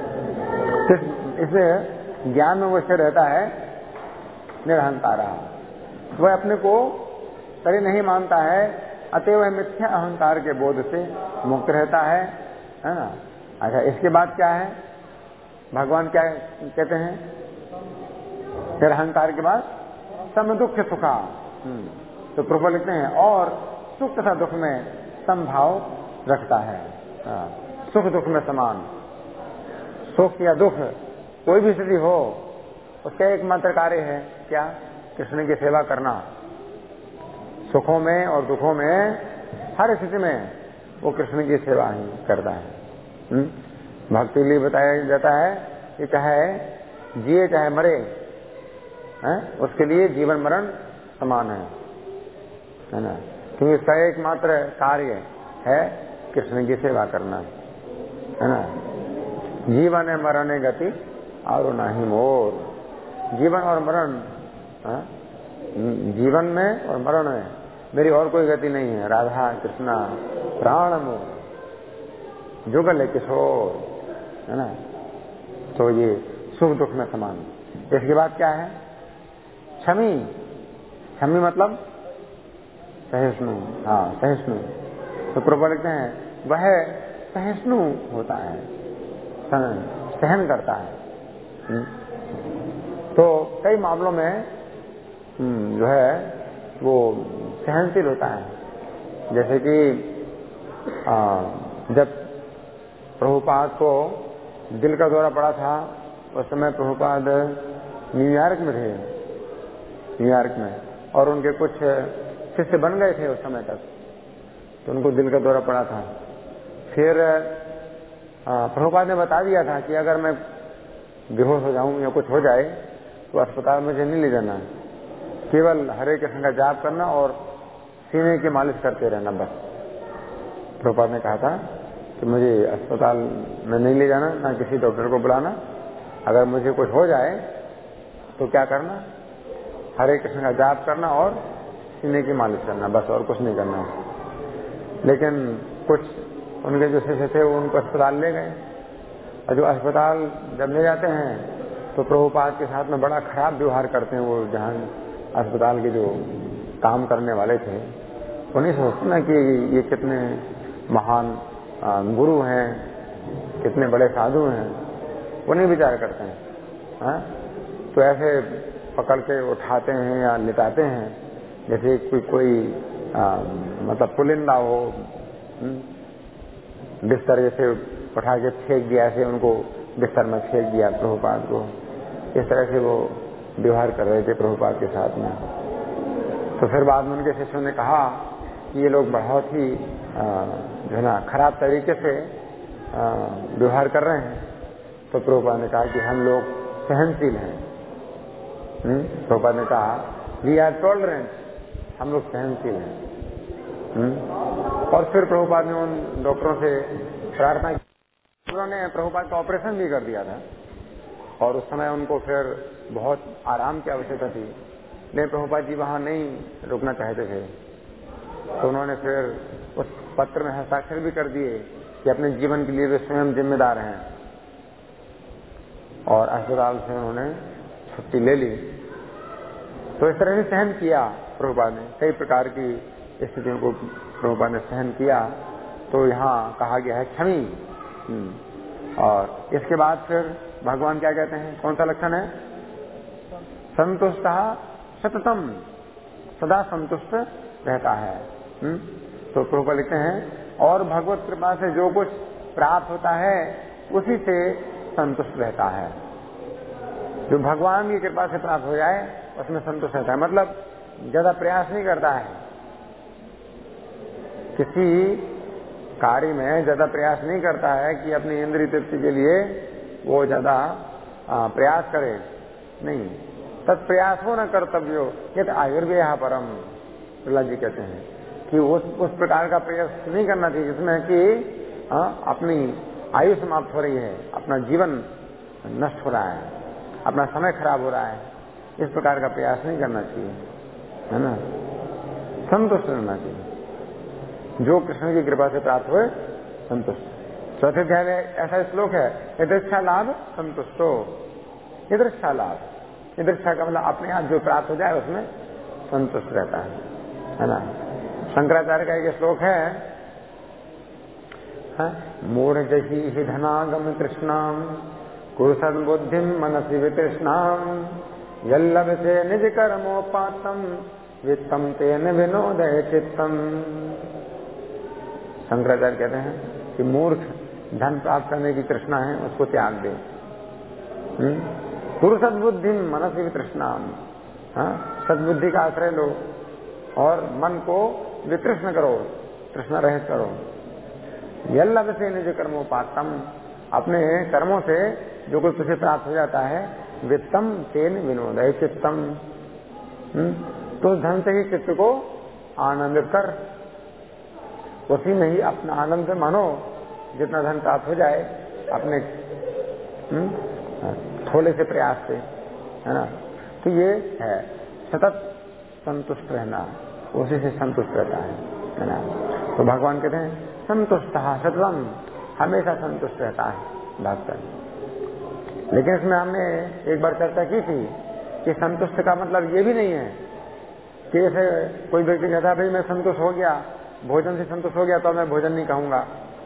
इसलिए ज्ञान में वो स्थिर रहता है निरहंकार। वह अपने को शरीर नहीं मानता है, अतएव वह मिथ्या अहंकार के बोध से मुक्त रहता है, है ना। अच्छा, इसके बाद क्या है? भगवान क्या कहते हैं? निरहंकार के बाद सम दुख सुखा। तो प्रभु लिखते हैं और सुख तथा दुख में समभाव रखता है। सुख दुख में समान, सुख या दुख कोई भी स्थिति हो, उसका एकमात्र कार्य है क्या? कृष्ण की सेवा करना। सुखों में और दुखों में, हर स्थिति में वो कृष्ण की सेवा ही करता है। हुँ? भक्ति लिए बताया जाता है कि चाहे जिए चाहे मरे, है? उसके लिए जीवन मरण समान है, है ना, क्योंकि इसका एकमात्र कार्य है कृष्ण की सेवा करना, है ना। जीवन है मरण गति और नहीं मोर। जीवन और मरण, हा? जीवन में और मरण में मेरी और कोई गति नहीं है। राधा कृष्णा प्राण मोर, जुगल है किशोर, है ना। तो ये सुख दुख में समान। इसके बाद क्या है? क्षमी। क्षमी मतलब सहिष्णु, हाँ सहिष्णु। तो प्रभु लिखते हैं वह सहिष्णु होता है, सहन करता है। तो कई मामलों में जो है वो सहनशील होता है। जैसे कि जब प्रभुपाद को दिल का दौरा पड़ा था, उस समय प्रभुपाद न्यूयॉर्क में थे, न्यूयॉर्क में, और उनके कुछ शिष्य बन गए थे उस समय तक, तो उनको दिल का दौरा पड़ा था। फिर प्रभुपाद ने बता दिया था कि अगर मैं बेहोश हो जाऊं या कुछ हो जाए तो अस्पताल मुझे नहीं ले जाना, केवल हरे कृष्ण का जाप करना और सीने की मालिश करते रहना बस। प्रभुपाद ने कहा था कि मुझे अस्पताल में नहीं ले जाना, ना किसी डॉक्टर को बुलाना, अगर मुझे कुछ हो जाए तो क्या करना, हरे कृष्ण का जाप करना और सीने की मालिश करना बस, और कुछ नहीं करना। लेकिन कुछ उनके जो शिष्य थे वो उनको अस्पताल ले गए, और जो अस्पताल जब ले जाते हैं तो प्रभुपाद के साथ में बड़ा खराब व्यवहार करते हैं। वो जहाँ अस्पताल के जो काम करने वाले थे वो नहीं सोचते ना कि ये कितने महान गुरु हैं, कितने बड़े साधु हैं, वो नहीं विचार करते हैं। हाँ? तो ऐसे पकड़ के उठाते हैं या लिटाते हैं जैसे कोई कोई आ, मतलब पुलिंदा हो, बिस्तर जैसे उठा के फेंक दिया, ऐसे उनको बिस्तर में फेंक दिया प्रभुपाद को। इस तरह से वो व्यवहार कर रहे थे प्रभुपाद के साथ में। तो फिर बाद में उनके शिष्यों ने कहा कि ये लोग बहुत ही जो है ना खराब तरीके से व्यवहार कर रहे हैं। तो प्रभुपाद ने कहा कि हम लोग सहनशील हैं। प्रभुपाद ने कहा वी आर टॉलरेंट, हम लोग सहनशील हैं। और फिर प्रभुपाद ने उन डॉक्टरों से प्रार्थना की। उन्होंने प्रभुपाद का ऑपरेशन भी कर दिया था और उस समय उनको फिर बहुत आराम की आवश्यकता थी, लेकिन प्रभुपाद जी वहां नहीं रुकना चाहते थे। तो उन्होंने फिर उस पत्र में हस्ताक्षर भी कर दिए कि अपने जीवन के लिए वे स्वयं जिम्मेदार हैं, और अस्पताल से उन्होंने छुट्टी ले ली। तो इस तरह से सहन किया प्रभुपाद ने, कई प्रकार की स्थितियों को प्रभुपाद ने सहन किया। तो यहाँ कहा गया है क्षमी। और इसके बाद फिर भगवान क्या कहते हैं, कौन सा लक्षण है, संतुष्टः सततम, सदा संतुष्ट रहता है। हुँ? तो प्रभुपाद लिखते हैं और भगवत कृपा से जो कुछ प्राप्त होता है उसी से संतुष्ट रहता है। जो भगवान की कृपा से प्राप्त हो जाए उसमें संतुष्ट रहता है, मतलब ज्यादा प्रयास नहीं करता है, किसी कार्य में ज्यादा प्रयास नहीं करता है कि अपनी इंद्रिय तृप्ति के लिए वो ज्यादा प्रयास करे, नहीं। तत्प्रयास हो न कर्तव्यो यत आयुर्वेद परम, प्रहलाद जी कहते हैं कि उस उस प्रकार का प्रयास नहीं करना चाहिए जिसमें कि आ, अपनी आयु समाप्त हो रही है, अपना जीवन नष्ट हो रहा है, अपना समय खराब हो रहा है, इस प्रकार का प्रयास नहीं करना चाहिए, है ना। संतुष्ट रहना चाहिए, जो कृष्ण की कृपा से प्राप्त हुए संतुष्ट। चौथे अध्याय में ऐसा श्लोक है, यदृच्छा लाभ संतुष्टो, यदृच्छा लाभ, यदृच्छा का मतलब अपने आप जो प्राप्त हो जाए उसमें संतुष्ट रहता है, है ना। शंकराचार्य का एक श्लोक है, है? मूढ़ जही ही धनागम कृष्णाम कुरुषद बुद्धिम मनसि वितृष्णाम यल्लभ से निज कर्मोपातम वित्तम तेन विनोदय चित्तम। शंकराचार्य कहते हैं कि मूर्ख धन प्राप्त करने की तृष्णा है उसको त्याग दे। पुरुष सद्बुद्धि मनस वितृष्णाम, सद्बुद्धि का आश्रय लो और मन को वितृष्ण करो, तृष्णा रहित करो। यल्लभ से निज कर्मोपातम, अपने कर्मों से जो कुछ तुझे प्राप्त हो जाता है, वित्तम तेन विनोदय चित्तम, तो धन से ही चित्त को आनंदित कर, उसी में ही अपना आनंद मानो। जितना धन प्राप्त हो जाए अपने थोड़े से प्रयास से, है ना। तो ये है सतत संतुष्ट रहना, उसी से संतुष्ट रहता है, है ना। तो भगवान कहते हैं संतुष्ट सततम, हमेशा संतुष्ट रहता है भक्त। लेकिन इसमें हमने एक बार चर्चा की थी कि संतुष्ट का मतलब ये भी नहीं है कि जैसे कोई व्यक्ति कहता है भाई मैं संतुष्ट हो गया, भोजन से संतुष्ट हो गया तो मैं भोजन नहीं कहूंगा।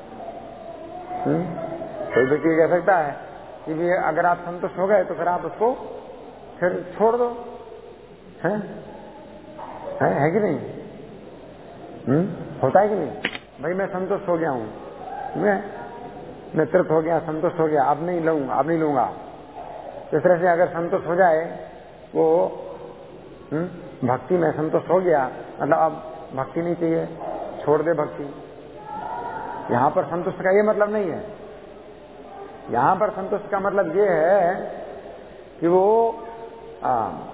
कोई व्यक्ति कह सकता है कि भी अगर आप संतुष्ट हो गए तो फिर आप उसको फिर छोड़ दो, है है, है कि नहीं? हुँ? होता है कि नहीं? भाई मैं संतुष्ट हो गया हूं, मैं मैं तृप्त हो गया, संतुष्ट हो गया, अब नहीं लूंगा, अब नहीं लूंगा। इस तरह से अगर संतुष्ट हो जाए वो हुँ? भक्ति में संतुष्ट हो गया, मतलब अब भक्ति नहीं चाहिए, छोड़ दे भक्ति। यहां पर संतुष्ट का ये मतलब नहीं है यहां पर संतुष्ट का मतलब ये है कि वो आ,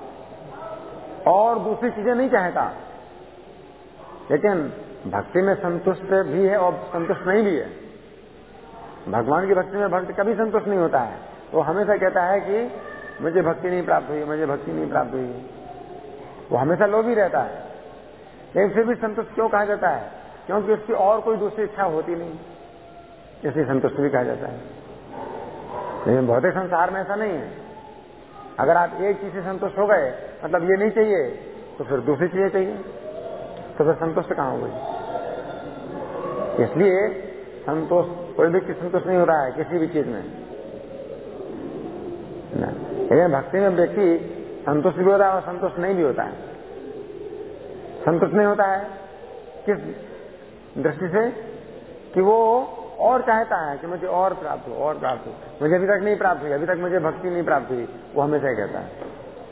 और दूसरी चीजें नहीं चाहता, लेकिन भक्ति में संतुष्ट भी है और संतुष्ट नहीं भी है। भगवान की भक्ति में भक्त कभी संतुष्ट नहीं होता है, वो हमेशा कहता है कि मुझे भक्ति नहीं प्राप्त हुई, मुझे भक्ति नहीं प्राप्त हुई। वो हमेशा लोभी रहता है, लेकिन फिर भी संतुष्ट क्यों कहा जाता है? क्योंकि उसकी और कोई दूसरी इच्छा होती नहीं, इसलिए संतुष्ट भी कहा जाता है। लेकिन भौतिक संसार में ऐसा नहीं है। अगर आप एक चीज से संतुष्ट हो गए, मतलब ये नहीं चाहिए, तो फिर दूसरी चीजें चाहिए, तो फिर संतुष्ट कहाँ हो गई? इसलिए संतोष, कोई व्यक्ति संतुष्ट नहीं हो रहा है किसी भी चीज में, लेकिन भक्ति में व्यक्ति संतुष्ट भी होता है और संतुष्ट नहीं भी होता है। संतुष्ट नहीं होता है किस दृष्टि से? कि वो और चाहता है कि मुझे और प्राप्त हो, और प्राप्त हो, मुझे अभी तक नहीं प्राप्त हुई, अभी तक मुझे भक्ति नहीं प्राप्त हुई, वो हमेशा ही कहता है।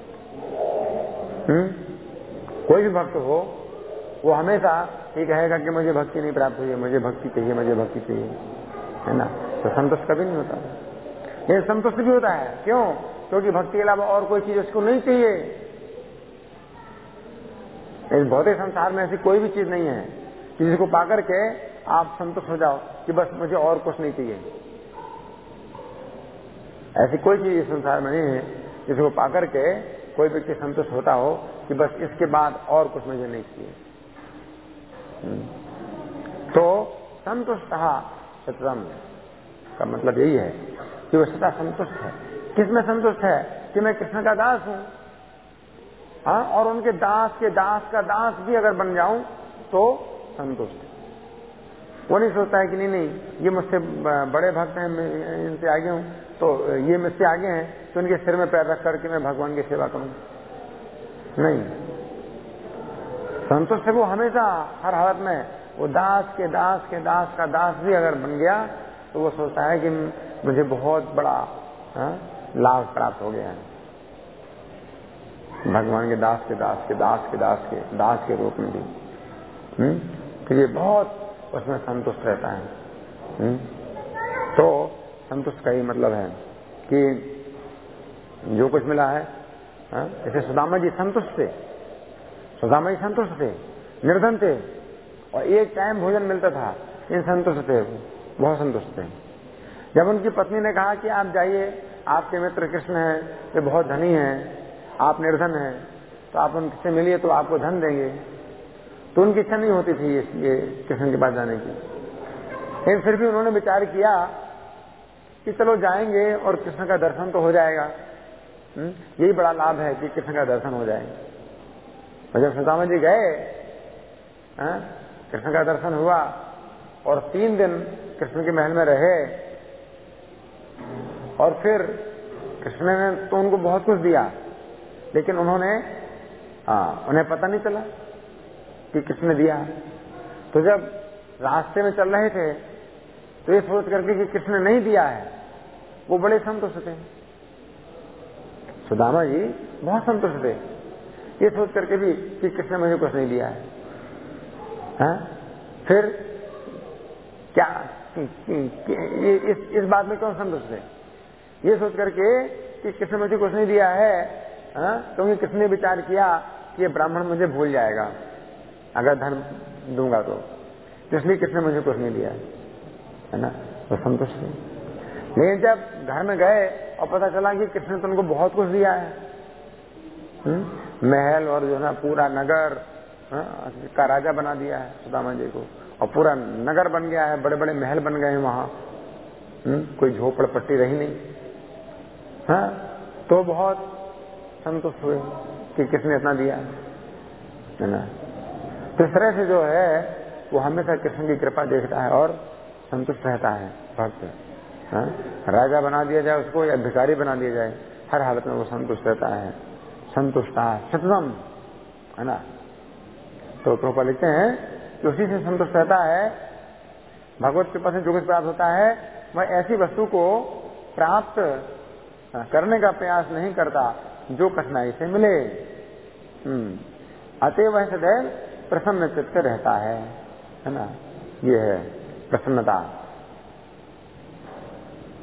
हम्म कोई भी भक्त हो वो हमेशा ये कहेगा कि मुझे भक्ति नहीं प्राप्त हुई है, मुझे भक्ति चाहिए, मुझे भक्ति चाहिए, है ना? तो संतुष्ट कभी नहीं होता। ये संतुष्ट भी होता है, क्यों? क्योंकि भक्ति के अलावा और कोई चीज उसको नहीं चाहिए। इस भौतिक संसार में ऐसी कोई भी चीज नहीं है कि जिसको पाकर के आप संतुष्ट हो जाओ कि बस मुझे और कुछ नहीं चाहिए। ऐसी कोई चीज इस संसार में नहीं है जिसको पाकर के कोई व्यक्ति संतुष्ट होता हो कि बस इसके बाद और कुछ मुझे नहीं चाहिए। तो संतुष्ट सततम का मतलब यही है कि वो सदा संतुष्ट है। किसमें संतुष्ट है? कि मैं कृष्ण का दास हूं, हाँ, और उनके दास के दास का दास भी अगर बन जाऊं तो संतुष्ट है। वो नहीं सोचता है कि नहीं नहीं ये मुझसे बड़े भक्त हैं, मैं इनसे आगे हूं, तो ये मुझसे आगे हैं तो इनके सिर में पैर रख करके मैं भगवान की सेवा करूं। नहीं, संतुष्ट है वो हमेशा, हर हालत में। वो दास के दास के दास का दास भी अगर बन गया तो वो सोचता है कि मुझे बहुत बड़ा हा? लाभ प्राप्त हो गया है, भगवान के दास के दास के दास के दास के दास के रूप में भी। हम्म तो ये बहुत उसमें संतुष्ट रहता है। हम्म तो संतुष्ट का ही मतलब है कि जो कुछ मिला है, जैसे सुदामा जी संतुष्ट थे, सुदामा जी संतुष्ट थे, निर्धन थे और एक टाइम भोजन मिलता था, इन संतुष्ट थे, बहुत संतुष्ट थे। जब उनकी पत्नी ने कहा कि आप जाइए, आपके मित्र कृष्ण हैं, वे बहुत धनी हैं, आप निर्धन हैं, तो आप उनसे मिलिए तो आपको धन देंगे, तो उनकी इच्छा नहीं होती थी ये कृष्ण के पास जाने की। लेकिन फिर भी उन्होंने विचार किया कि चलो जाएंगे और कृष्ण का दर्शन तो हो जाएगा। यही बड़ा लाभ है कि कृष्ण का दर्शन हो जाए। और जब सुदामा जी गए, कृष्ण का दर्शन हुआ और तीन दिन कृष्ण के महल में रहे, और फिर कृष्ण ने तो उनको बहुत कुछ दिया, लेकिन उन्होंने हाँ उन्हें पता नहीं चला कि किसने दिया। तो जब रास्ते में चल रहे थे तो ये सोच करके कि कृष्ण ने नहीं दिया है, वो बड़े संतुष्ट थे। सुदामा जी बहुत संतुष्ट थे ये सोच करके भी कि कृष्ण ने मुझे कुछ नहीं दिया है। हाँ? फिर क्या कि, कि, कि, ये, इस, इस बात में क्यों संतुष्ट थे? ये सोच करके कि कृष्ण मुझे कुछ नहीं दिया है, क्योंकि कृष्ण ने विचार किया कि ये ब्राह्मण मुझे भूल जाएगा अगर धन दूंगा तो, इसलिए कृष्ण ने मुझे कुछ नहीं दिया है ना, तो संतुष्ट थे। लेकिन जब घर में गए और पता चला कि कृष्ण ने तुमको बहुत कुछ दिया है, हुँ? महल और जो है पूरा नगर हा? का राजा बना दिया है सुदामा जी को, और पूरा नगर बन गया है, बड़े बड़े महल बन गए हैं वहां, कोई झोपड़ पट्टी रही नहीं। हाँ? तो बहुत संतुष्ट हुए कि किसने इतना दिया है ना। तो इस तरह से जो है वो हमेशा कृष्ण की कृपा देखता है और संतुष्ट रहता है भक्त। हाँ? राजा बना दिया जाए उसको या भिखारी बना दिया जाए, हर हालत में वो संतुष्ट रहता है। संतुष्टा सततम, है ना। तो प्रभुपाद लिखते हैं कि उसी से संतुष्ट रहता है। भगवत कृपा से जो कुछ प्राप्त होता है वह ऐसी वस्तु को प्राप्त करने का प्रयास नहीं करता जो कठिनाई से मिले। हम्म अतः वह सदैव प्रसन्न चित्त रहता है, है ना। ये है प्रसन्नता।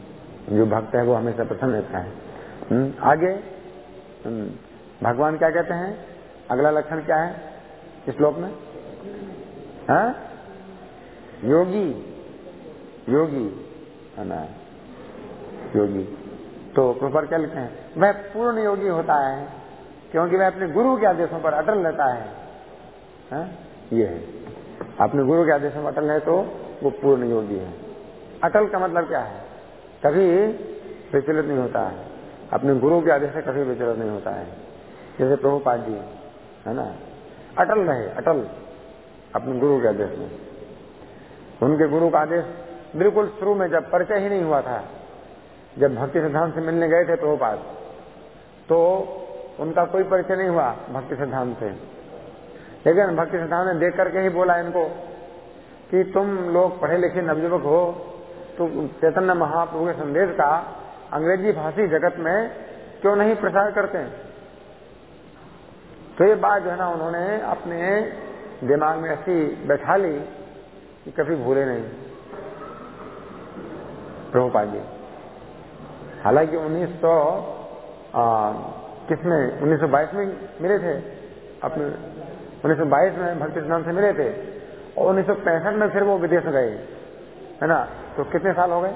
जो भक्त है वो हमेशा प्रसन्न रहता है। हुँ? आगे हुँ? भगवान क्या कहते हैं, अगला लक्षण क्या है इस श्लोक में? हाँ? योगी, योगी है ना, योगी। तो प्रभुपाद क्या लिखते हैं, वह पूर्ण योगी होता है क्योंकि वह अपने गुरु के आदेशों पर अटल रहता है। हाँ? ये है, अपने गुरु के आदेशों पर अटल है तो वो पूर्ण योगी है। अटल का मतलब क्या है, कभी विचलित नहीं होता है, अपने गुरु के आदेश से कभी विचलित नहीं होता है। जैसे प्रभुपाद जी है ना, अटल रहे, अटल अपने गुरु के आदेश में। उनके गुरु का आदेश बिल्कुल शुरू में जब परिचय ही नहीं हुआ था, जब भक्ति सिद्धांत से मिलने गए थे प्रभुपाद, तो उनका कोई परिचय नहीं हुआ भक्ति सिद्धांत से, लेकिन भक्ति सिद्धांत ने देख करके ही बोला इनको कि तुम लोग पढ़े लिखे नवयुवक हो, तो चैतन्य महाप्रभु के संदेश का अंग्रेजी भाषी जगत में क्यों नहीं प्रचार करते हैं। तो ये बात जो है ना उन्होंने अपने दिमाग में ऐसी बैठा ली कि कभी भूले नहीं प्रभुपाद जी। हालांकि उन्नीस सौ किसमें उन्नीस सौ बाईस में मिले थे, अपने उन्नीस सौ बाईस में भक्ति सिद्धांत से मिले थे और उन्नीस सौ पैंसठ में फिर वो विदेश गए है ना। तो कितने साल हो गए,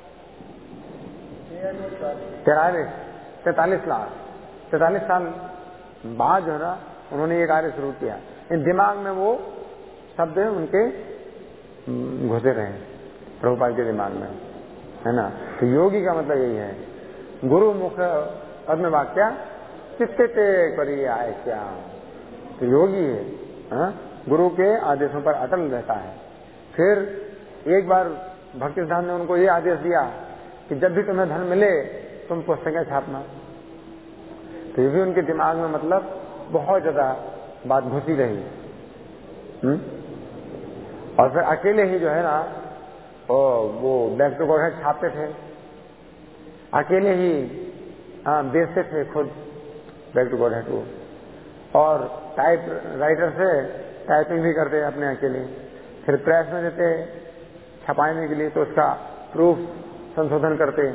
तिरालीस तैतालीस लाख तैतालीस साल बाद जो है ना उन्होंने ये कार्य शुरू किया। इन दिमाग में वो शब्द उनके घुसे रहे प्रभुपाद के दिमाग में है ना। तो योगी का मतलब यही है, गुरु मुख पद्म वाक्या चित्ते ते करिए आए क्या। तो योगी है, हा? गुरु के आदेशों पर अटल रहता है। फिर एक बार भक्ति सिद्धांत ने उनको ये आदेश दिया कि जब भी तुम्हें धन मिले तुम पुस्तकें छापना। तो ये भी उनके दिमाग में मतलब बहुत ज्यादा बात घुसी रही। हुँ? और फिर अकेले ही जो है ना ओ, वो बैक टू गॉड छापते थे, अकेले ही हाँ बेचते थे खुद बैक टू गॉड को, और टाइप राइटर से टाइपिंग भी करते अपने अकेले, फिर प्रेस में देते छपाने के लिए, तो उसका प्रूफ संशोधन करते,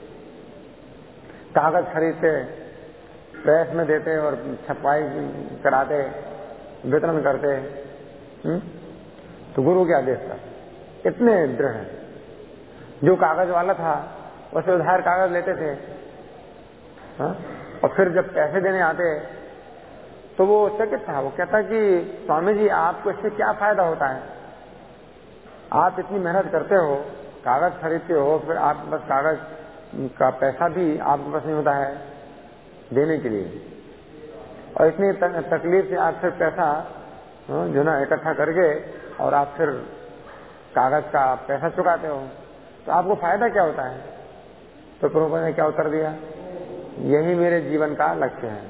कागज खरीदते प्रेस में देते और छपाई कराते वितरण करते। हुँ? तो गुरु के आदेश का इतने दृढ़, जो कागज वाला था वैसे उधार कागज लेते थे। हा? और फिर जब पैसे देने आते तो वो चकित था, वो कहता कि स्वामी जी आपको इससे क्या फायदा होता है, आप इतनी मेहनत करते हो, कागज खरीदते हो, फिर आपके पास कागज का पैसा भी आपके पास नहीं होता है देने के लिए, और इतनी तकलीफ से आप फिर पैसा जो ना इकट्ठा करके और आप फिर कागज का पैसा चुकाते हो, तो आपको फायदा क्या होता है। तो प्रभुपाद ने क्या उत्तर दिया, यही मेरे जीवन का लक्ष्य है,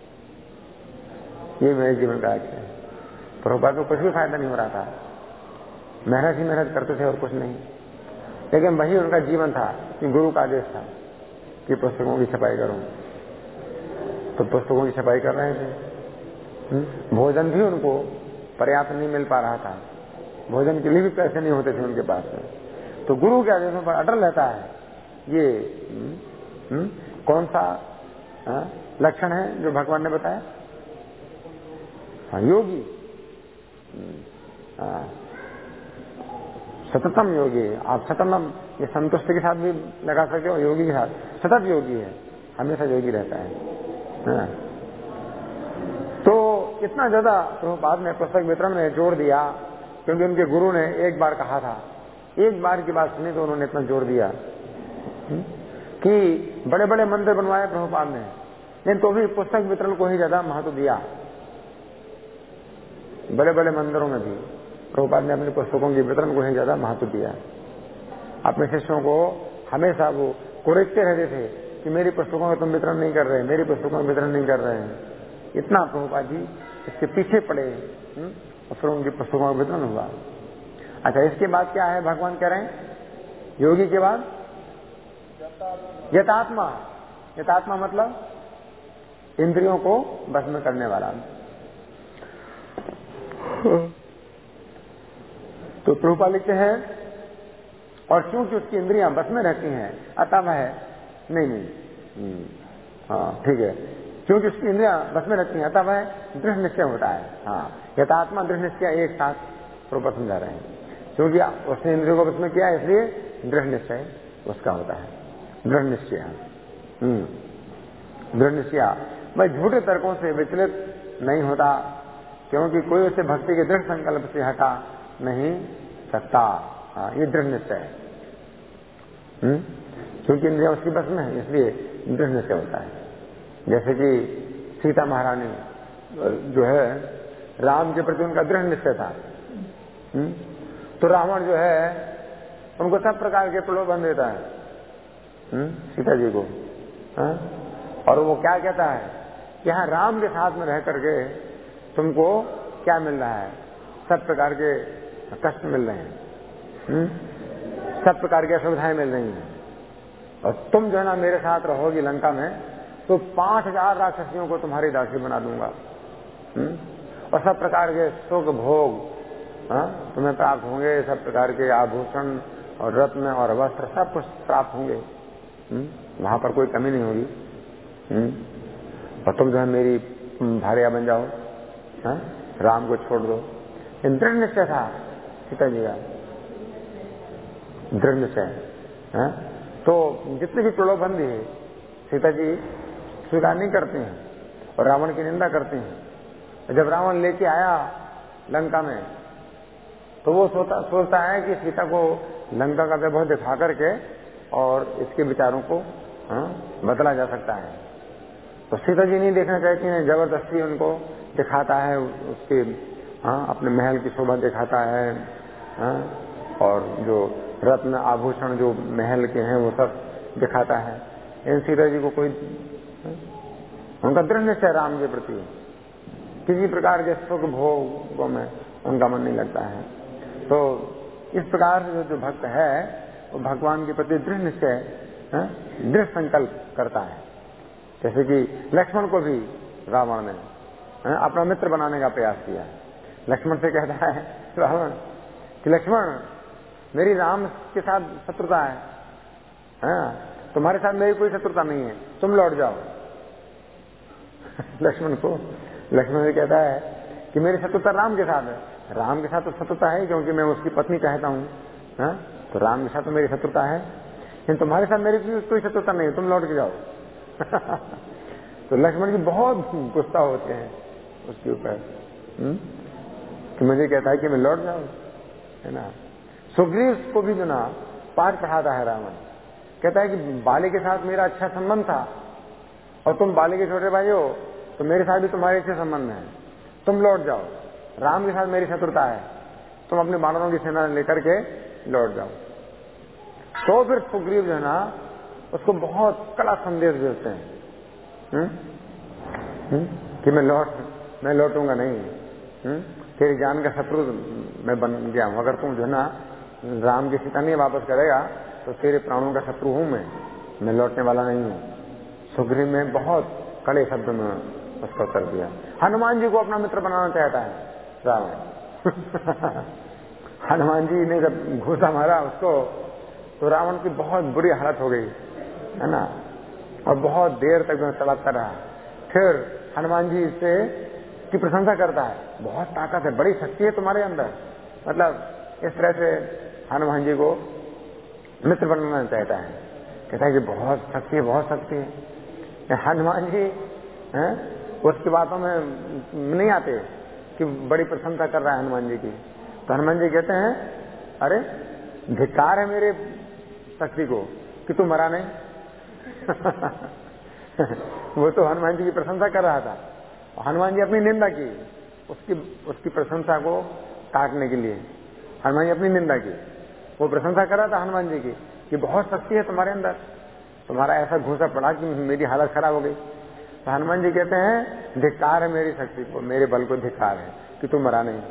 ये मेरे जीवन का लक्ष्य है। प्रभुपाद को कुछ भी फायदा नहीं हो रहा था, मेहनत ही मेहनत करते थे और कुछ नहीं, लेकिन वही उनका जीवन था कि गुरु का आदेश था कि पुस्तकों की छपाई करूं, तो पुस्तकों की छपाई कर रहे थे। भोजन भी उनको पर्याप्त नहीं मिल पा रहा था, भोजन के लिए भी पैसे नहीं होते थे उनके पास में, तो गुरु के आदेशों पर अटल रहता है। ये हुँ, हुँ, कौन सा हा? लक्षण है जो भगवान ने बताया, हाँ योगी, हाँ सततम योगी। आप सततम ये संतुष्ट के साथ भी लगा सकते हो, योगी के साथ, सतत योगी है, हमेशा योगी रहता है, हाँ। तो इतना ज्यादा प्रभुपाद ने पुस्तक वितरण में जोर दिया क्योंकि उनके गुरु ने एक बार कहा था, एक बार की बात सुनी तो उन्होंने इतना जोर दिया कि बड़े बड़े मंदिर बनवाए प्रभुपाद ने, लेकिन तो भी पुस्तक वितरण को ही ज्यादा महत्व दिया। बड़े बड़े मंदिरों में भी प्रभुपाद ने अपनी पुस्तकों के वितरण को ही ज्यादा महत्व दिया। अपने शिष्यों को हमेशा वो कोरेखते रहते थे कि मेरी पुस्तकों का तुम वितरण नहीं कर रहे, मेरी पुस्तकों का वितरण नहीं कर रहे हैं। इतना प्रभुपाद जी इसके पीछे पड़े और फिर उनकी पुस्तकों का वितरण हुआ। अच्छा, इसके बाद क्या है, भगवान कह रहे हैं योगी के बाद यतात्मा। यतात्मा मतलब इंद्रियों को बस में करने वाला। तो प्रभुपाद लिखते हैं और क्योंकि उसकी इंद्रियां बस में रहती हैं अतः वह नहीं नहीं हाँ ठीक है, क्योंकि उसकी इंद्रियां बस में रहती हैं अतः वह दृढ़ निश्चय होता है। हाँ यथात्मा दृढ़ निश्चय एक साथ रूप समझा रहे हैं, क्योंकि उसने इंद्रियों को बस में किया इसलिए दृढ़ निश्चय उसका होता है। दृढ़ निश्चय दृढ़ निश्चय वह झूठे तर्कों से विचलित नहीं होता, क्योंकि कोई उसे भक्ति के दृढ़ संकल्प से हटा नहीं सकता। हाँ ये दृढ़ निश्चय है, क्योंकि इंद्रिया उसकी बस में है इसलिए दृढ़ निश्चय होता है। जैसे कि सीता महारानी जो है राम के प्रति उनका दृढ़ निश्चय था, हुँ? तो रावण जो है उनको सब प्रकार के प्रलोभन देता है हुँ? सीता जी को हा? और वो क्या कहता है, यहाँ राम के साथ में रह करके तुमको क्या मिल रहा है, सब प्रकार के कष्ट मिल रहे हैं, हुँ? सब प्रकार की असुविधाएं मिल रही हैं, और तुम जो है ना मेरे साथ रहोगी लंका में तो पांच हजार राक्षसियों को तुम्हारी दासी बना दूंगा, हुँ? और सब प्रकार के सुख भोग हाँ तुम्हें प्राप्त होंगे, सब प्रकार के आभूषण और रत्न और वस्त्र सब कुछ प्राप्त होंगे, वहां पर कोई कमी नहीं होगी, और तुम जो है मेरी भार्या बन जाओ, हाँ? राम को छोड़ दो। दृढ़ निश्चय था सीता जी का, दृढ़ निश्चय। तो जितने भी प्रलोभन दिए सीता जी स्वीकार नहीं करती हैं और रावण की निंदा करती हैं। जब रावण लेके आया लंका में तो वो सोचता सोचता है कि सीता को लंका का वैभव दिखा करके और इसके विचारों को हाँ, बदला जा सकता है। तो सीता जी नहीं देखना चाहती हैं, जबरदस्ती उनको दिखाता है, उसके हाँ, अपने महल की शोभा दिखाता है हाँ, और जो रत्न आभूषण जो महल के हैं वो सब दिखाता है। इन सीता जी को कोई हाँ, उनका दृढ़ निश्चय राम के प्रति, किसी प्रकार के सुख भोगों में उनका मन नहीं लगता है। तो इस प्रकार से जो भक्त है वो भगवान के प्रति दृढ़ निश्चय दृढ़ संकल्प करता है। जैसे कि लक्ष्मण को भी रावण ने है, अपना मित्र बनाने का प्रयास किया। लक्ष्मण से कहता है रावण कि लक्ष्मण मेरी राम के साथ शत्रुता है, है? तुम्हारे साथ मेरी कोई शत्रुता नहीं है, तुम लौट जाओ। लक्ष्मण को लक्ष्मण से कहता है कि मेरी शत्रुता राम के साथ है। राम के साथ तो शत्रुता है क्योंकि मैं उसकी पत्नी कहता हूँ, तो राम के साथ तो मेरी शत्रुता है, लेकिन तुम्हारे साथ मेरी कोई शत्रुता नहीं है, तुम लौट के जाओ। तो लक्ष्मण जी बहुत गुस्सा होते हैं उसके ऊपर कि मुझे कहता है कि मैं लौट जाऊं, है ना। सुग्रीव को भी जो ना पाठ पढ़ाता है रावण, कहता है कि बाली के साथ मेरा अच्छा संबंध था और तुम बाली के छोटे भाई हो, तो मेरे साथ भी तुम्हारे अच्छे संबंध है, तुम लौट जाओ। राम के साथ मेरी शत्रुता है, तुम अपने वानरों की सेना लेकर के लौट जाओ। तो फिर सुग्रीव जो है ना उसको बहुत कड़ा संदेश देते हैं हुँ? हुँ? कि मैं लौट मैं लौटूंगा नहीं, हुँ? तेरी जान का शत्रु मैं बन गया हूं। अगर तुम जो है ना राम की सीता नहीं वापस करेगा तो तेरे प्राणों का शत्रु हूं मैं मैं लौटने वाला नहीं हूं। सुग्रीव ने बहुत कड़े शब्द में उसका उत्तर दिया। हनुमान जी को अपना मित्र बनाना चाहता है रावण। हनुमान जी ने जब घूसा मारा उसको तो रावण की बहुत बुरी हालत हो गई, है ना, और बहुत देर तक वह तड़पता रहा। फिर हनुमान जी से की प्रशंसा करता है, बहुत ताकत है, बड़ी शक्ति है तुम्हारे अंदर। मतलब इस तरह से हनुमान जी को मित्र बनाना चाहता है, कहता है कि बहुत शक्ति है, बहुत शक्ति है। हनुमान जी हैं उसकी बातों में नहीं आते कि बड़ी प्रशंसा कर रहा है हनुमान जी की। तो हनुमान जी कहते हैं अरे धिक्कार है मेरे शक्ति को कि तू मरा नहीं। वो तो हनुमान जी की प्रशंसा कर रहा था, हनुमान जी अपनी निंदा की, उसकी उसकी प्रशंसा को काटने के लिए हनुमान जी अपनी निंदा की। वो प्रशंसा कर रहा था हनुमान जी की कि बहुत शक्ति है तुम्हारे अंदर, तुम्हारा ऐसा घूसा पड़ा कि मेरी हालत खराब हो गई। तो हनुमान जी कहते हैं धिक्कार है मेरी शक्ति को, मेरे बल को धिक्कार है कि तू मरा नहीं।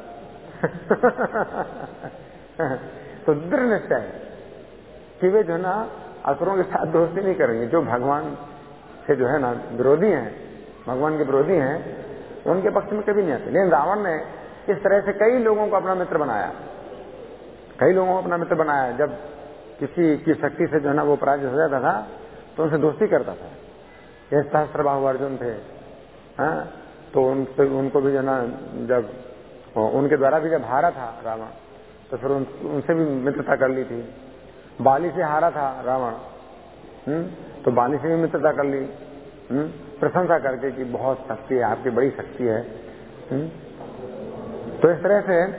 तो दृढ़ निश्चय कि वे जो है ना असुरों के साथ दोस्ती नहीं करेंगे। जो भगवान से जो है ना विरोधी हैं, भगवान के विरोधी हैं, उनके पक्ष में कभी नहीं आते। लेकिन रावण ने इस तरह से कई लोगों को अपना मित्र बनाया, कई लोगों को अपना मित्र बनाया। जब किसी की शक्ति से जो है ना वो पराजित हो जाता था तो उनसे दोस्ती करता था। ये सहस्त्रबाहु अर्जुन थे, हाँ, तो उनसे उनको भी जो ना जब उनके द्वारा भी जब हारा था रावण तो फिर उन, उनसे भी मित्रता कर ली थी। बाली से हारा था रावण, हम्म, तो बाली से भी मित्रता कर ली, हम्म, प्रशंसा करके कि बहुत शक्ति है आपकी, बड़ी शक्ति है। हम्म, तो इस तरह से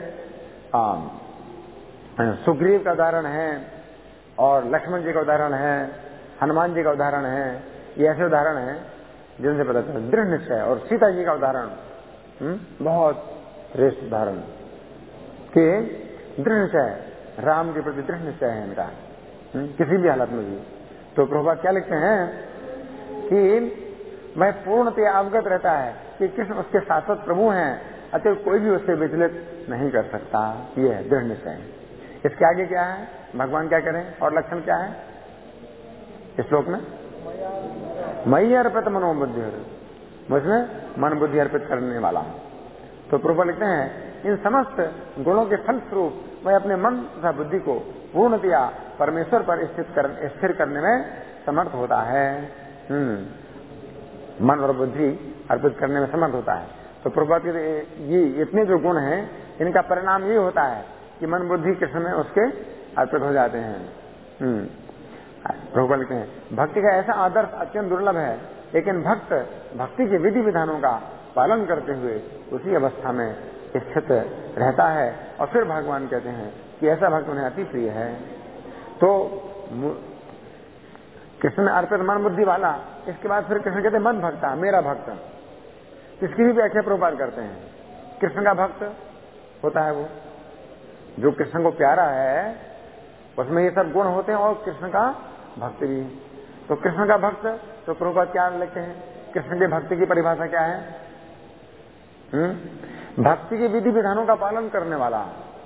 सुग्रीव का उदाहरण है और लक्ष्मण जी का उदाहरण है, हनुमान जी का उदाहरण है। ये ऐसे उदाहरण हैं जिनसे पता चलता है दृढ़ निश्चय। और सीता जी का उदाहरण बहुत श्रेष्ठ उदाहरण कि दृढ़ निश्चय, राम के प्रति दृढ़ निश्चय है इनका, किसी भी हालत में भी। तो प्रभुपाद क्या लिखते हैं कि वह पूर्णतया अवगत रहता है कि कृष्ण उसके शाश्वत प्रभु हैं, अतः कोई भी उससे विचलित नहीं कर सकता। ये है दृढ़ निश्चय। इसके आगे क्या है, भगवान क्या करें और लक्षण क्या है इस श्लोक में? मयि अर्पित मनोबुद्धि, मुझमें मन बुद्धि अर्पित करने वाला। तो प्रभुपाद लिखते हैं इन समस्त गुणों के फलस्वरूप वह अपने मन तथा बुद्धि को पूर्णतया परमेश्वर पर स्थित कर, स्थिर करने में समर्थ होता है। हम्म मन और बुद्धि अर्पित करने में समर्थ होता है। तो प्रभुपाद कहते ये इतने जो गुण हैं इनका परिणाम ये होता है कि मन बुद्धि कृष्ण में उसके अर्पित हो जाते हैं। हम्म प्रभुपाद लिखते हैं भक्ति का ऐसा आदर्श अत्यंत दुर्लभ है, लेकिन भक्त भक्ति के विधि विधानों का पालन करते हुए उसी अवस्था में स्थित रहता है। और फिर भगवान कहते हैं कि ऐसा भक्त उन्हें अति प्रिय है। तो कृष्ण अर्पित मन बुद्धि वाला, इसके बाद फिर कृष्ण कहते हैं मन भक्ता, मेरा भक्त। इसकी भी व्याख्या प्रभुपाद करते हैं। कृष्ण का भक्त होता है वो जो कृष्ण को प्यारा है, उसमें ये सब गुण होते हैं और कृष्ण का भक्त भी। तो कृष्ण का भक्त, तो प्रभुपाद क्या लिखते हैं, कृष्ण के भक्ति की परिभाषा क्या है? हम्म भक्ति के विधि विधानों का पालन करने वाला।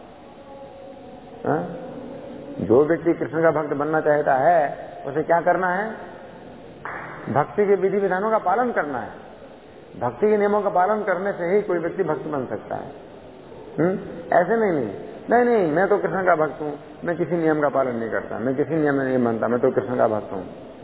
हा? जो व्यक्ति कृष्ण का भक्त बनना चाहता है उसे क्या करना है? भक्ति के विधि विधानों का पालन करना है। भक्ति के नियमों का पालन करने से ही कोई व्यक्ति भक्त बन सकता है। हम्म ऐसे नहीं नहीं नहीं नहीं मैं तो कृष्ण का भक्त हूं, मैं किसी नियम का पालन नहीं करता, मैं किसी नियम में नहीं मानता, मैं तो कृष्ण का भक्त हूं,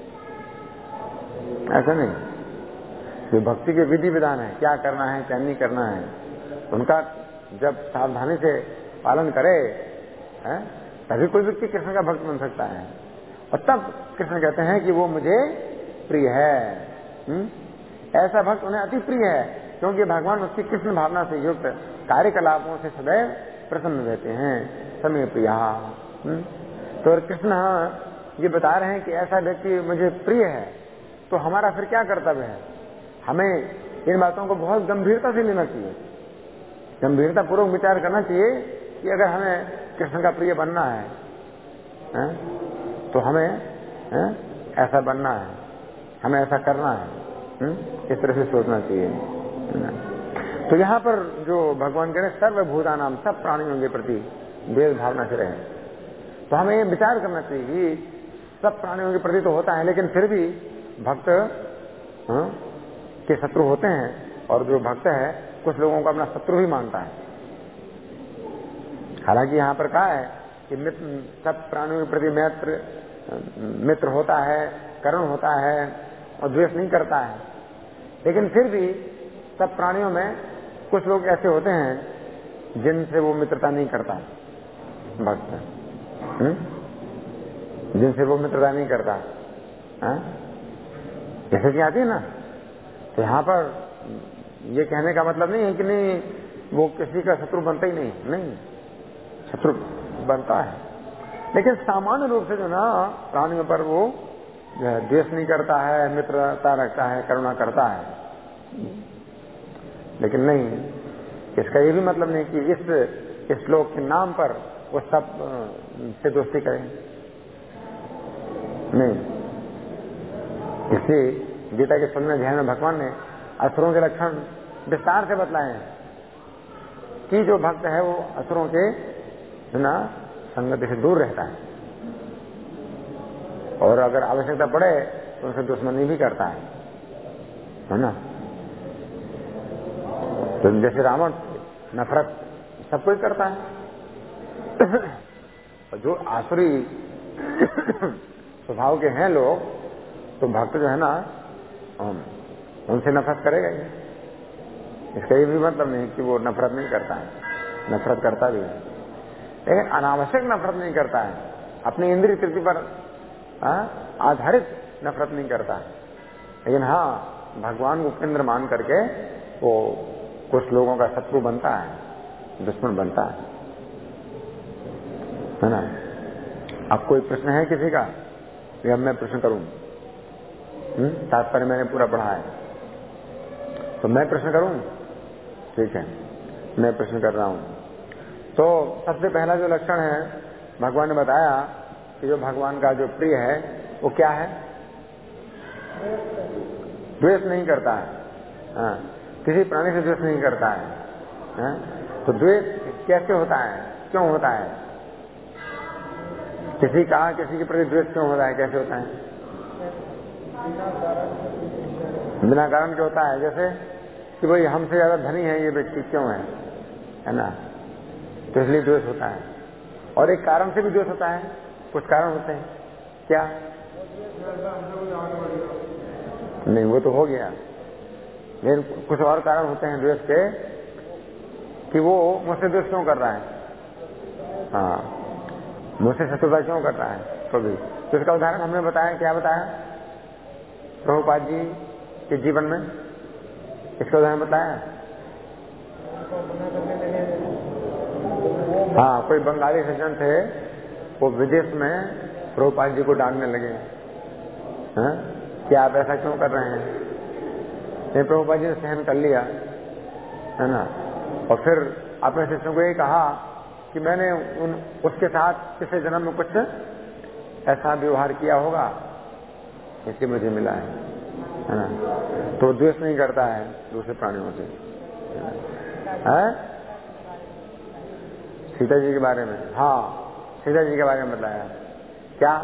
ऐसा नहीं। जो भक्ति के विधि विधान है, क्या करना है क्या नहीं करना है, उनका जब सावधानी से पालन करे है, तभी कोई व्यक्ति कृष्ण का भक्त बन सकता है। और तब कृष्ण कहते हैं कि वो मुझे प्रिय है। हुँ? ऐसा भक्त उन्हें अति प्रिय है क्योंकि भगवान उसकी कृष्ण भावना से युक्त कार्यकलापों से सदैव प्रसन्न रहते हैं। समय प्रिया। तो कृष्ण ये बता रहे हैं कि ऐसा व्यक्ति मुझे प्रिय है। तो हमारा फिर क्या कर्तव्य है? हमें इन बातों को बहुत गंभीरता से लेना चाहिए, गंभीरता पूर्वक विचार करना चाहिए कि अगर हमें कृष्ण का प्रिय बनना है, है तो हमें है, ऐसा बनना है, हमें ऐसा करना है, है? इस तरह से सोचना चाहिए। तो यहाँ पर जो भगवान कह रहे हैं सर्वभूता नाम, सब प्राणियों के प्रति भेद भावना से रहे, तो हमें ये विचार करना चाहिए कि सब प्राणियों के प्रति तो होता है, लेकिन फिर भी भक्त हाँ, के शत्रु होते हैं। और जो भक्त है कुछ लोगों को अपना शत्रु ही मानता है। हालांकि यहाँ पर कहा है कि मित्र, सब प्राणियों के प्रति मैत्र मित्र होता है, करुण होता है और द्वेष नहीं करता है, लेकिन फिर भी सब प्राणियों में कुछ लोग ऐसे होते हैं जिनसे वो मित्रता नहीं करता भक्त, जिनसे वो मित्रता नहीं करता। जैसे कि आती है ना, तो यहाँ पर ये कहने का मतलब नहीं है कि नहीं वो किसी का शत्रु बनता ही नहीं, नहीं शत्रु बनता है, लेकिन सामान्य रूप से जो ना प्राणियों पर वो जो है द्वेष नहीं करता है, मित्रता रखता है, करुणा करता है। लेकिन नहीं, इसका ये भी मतलब नहीं कि इस इस श्लोक के नाम पर वो सब से दोस्ती करें, नहीं। इसी गीता के सोलहवें अध्याय में भगवान ने असुरों के लक्षण विस्तार से बतलाए हैं कि जो भक्त है वो असुरों के ना संगति से दूर रहता है और अगर आवश्यकता पड़े तो उनसे दुश्मनी भी करता है, है ना। तो जैसे रावण नफरत सब कोई करता है और जो आसुरी स्वभाव के हैं लोग, तो भक्त जो है ना उनसे नफरत करेगा ही। इसका ये भी मतलब नहीं कि वो नफरत नहीं करता है, नफरत करता भी है, लेकिन अनावश्यक नफरत नहीं करता है, अपनी इंद्रिय तृप्ति पर आधारित नफरत नहीं करता है। लेकिन हाँ, भगवान को केंद्र मान करके वो कुछ लोगों का शत्रु बनता है, दुश्मन बनता है, है ना। अब कोई प्रश्न है किसी का? अब मैं प्रश्न करूं, तात्पर्य मैंने पूरा पढ़ा है, तो मैं प्रश्न करूं? ठीक है, मैं प्रश्न कर रहा हूं। तो सबसे पहला जो लक्षण है भगवान ने बताया कि जो भगवान का जो प्रिय है वो क्या है? द्वेष नहीं करता है, हाँ, किसी प्राणी से द्वेष नहीं करता है, हाँ? तो द्वेष कैसे होता है, क्यों होता है? किसी का किसी के प्रति द्वेष क्यों होता है, कैसे होता है? बिना कारण के होता है। जैसे कि भाई हमसे ज्यादा धनी है ये व्यक्ति, क्यों है, है ना, तो इसलिए द्वेष होता है। और एक कारण से भी द्वेष होता है, कुछ कारण होते हैं, क्या? नहीं, वो तो हो गया, लेकिन कुछ और कारण होते हैं द्वेष के, कि वो मुझसे द्वेष क्यों कर रहा है, हाँ, मुझसे शत्रुता क्यों कर रहा है। तो भी तो इसका उदाहरण हमने बताया, क्या बताया प्रभुपाद जी के जीवन में, इसका उदाहरण बताया। हाँ, कोई बंगाली सज्जन थे, वो विदेश में प्रभुपाद जी को डांटने लगे, हाँ, कि आप ऐसा क्यों कर रहे हैं। नहीं, प्रभुपाद जी ने सहन कर लिया, है ना, और फिर अपने शिष्यों को ये कहा कि मैंने उन उसके साथ पिछले जन्म में कुछ ऐसा व्यवहार किया होगा, इसलिए मुझे मिला है, है ना। तो द्वेष नहीं करता है दूसरे प्राणियों से, है? सीता जी के बारे में, हाँ, सीता जी के बारे में बताया, क्या?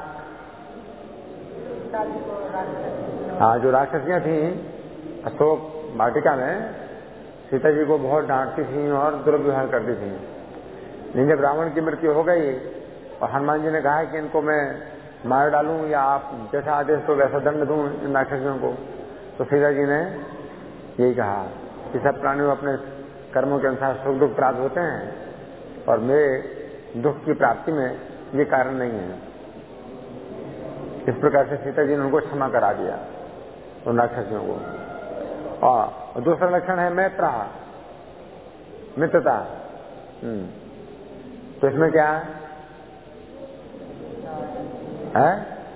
हाँ, जो राक्षसियां थी अशोक वाटिका में, सीता जी को बहुत डांटती थी और दुर्व्यवहार करती थी। लेकिन जब रावण की मृत्यु हो गई और हनुमान जी ने कहा कि इनको मैं मार डालूं या आप जैसा आदेश तो वैसा दंड दूं इन राक्षसियों को, तो सीता जी ने यही कहा कि सब प्राणियों अपने कर्मों के अनुसार सुख दुख प्राप्त होते हैं और मेरे दुख की प्राप्ति में ये कारण नहीं है। इस प्रकार से सीता जी ने उनको क्षमा करा दिया उन राक्षसियों को। और दूसरा लक्षण है मैत्र, मित्रता। हम्म तो इसमें क्या है, है?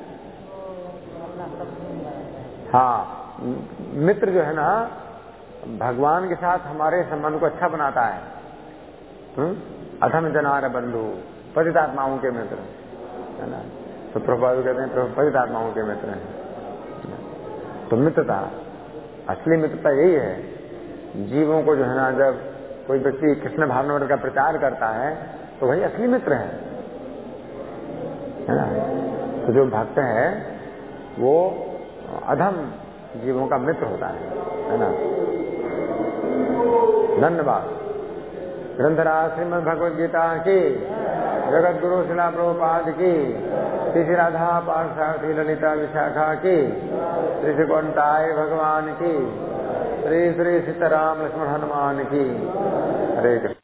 हाँ, मित्र जो है ना भगवान के साथ हमारे संबंध को अच्छा बनाता है। हम्म अधम जनार बंधु पतितात्माओं के मित्र, है ना। तो प्रभुपाद कहते हैं पतितात्माओं के मित्र हैं। तो मित्रता, असली मित्रता यही है। जीवों को जो है ना, जब कोई व्यक्ति कृष्ण भावनामृत का प्रचार करता है तो वही असली मित्र है, है ना। तो जो भक्त है वो अधम जीवों का मित्र होता है, है ना। धन्यवाद। ग्रंथराज श्रीमद् भगवद गीता की, जगत गुरु शिला प्रभुपाद की, श्री राधा पार्थसारथी ललिता विशाखा की, श्री श्रीकंठाय भगवान की, श्री श्री सीताराम लक्ष्मण हनुमान की। हरे कृष्ण।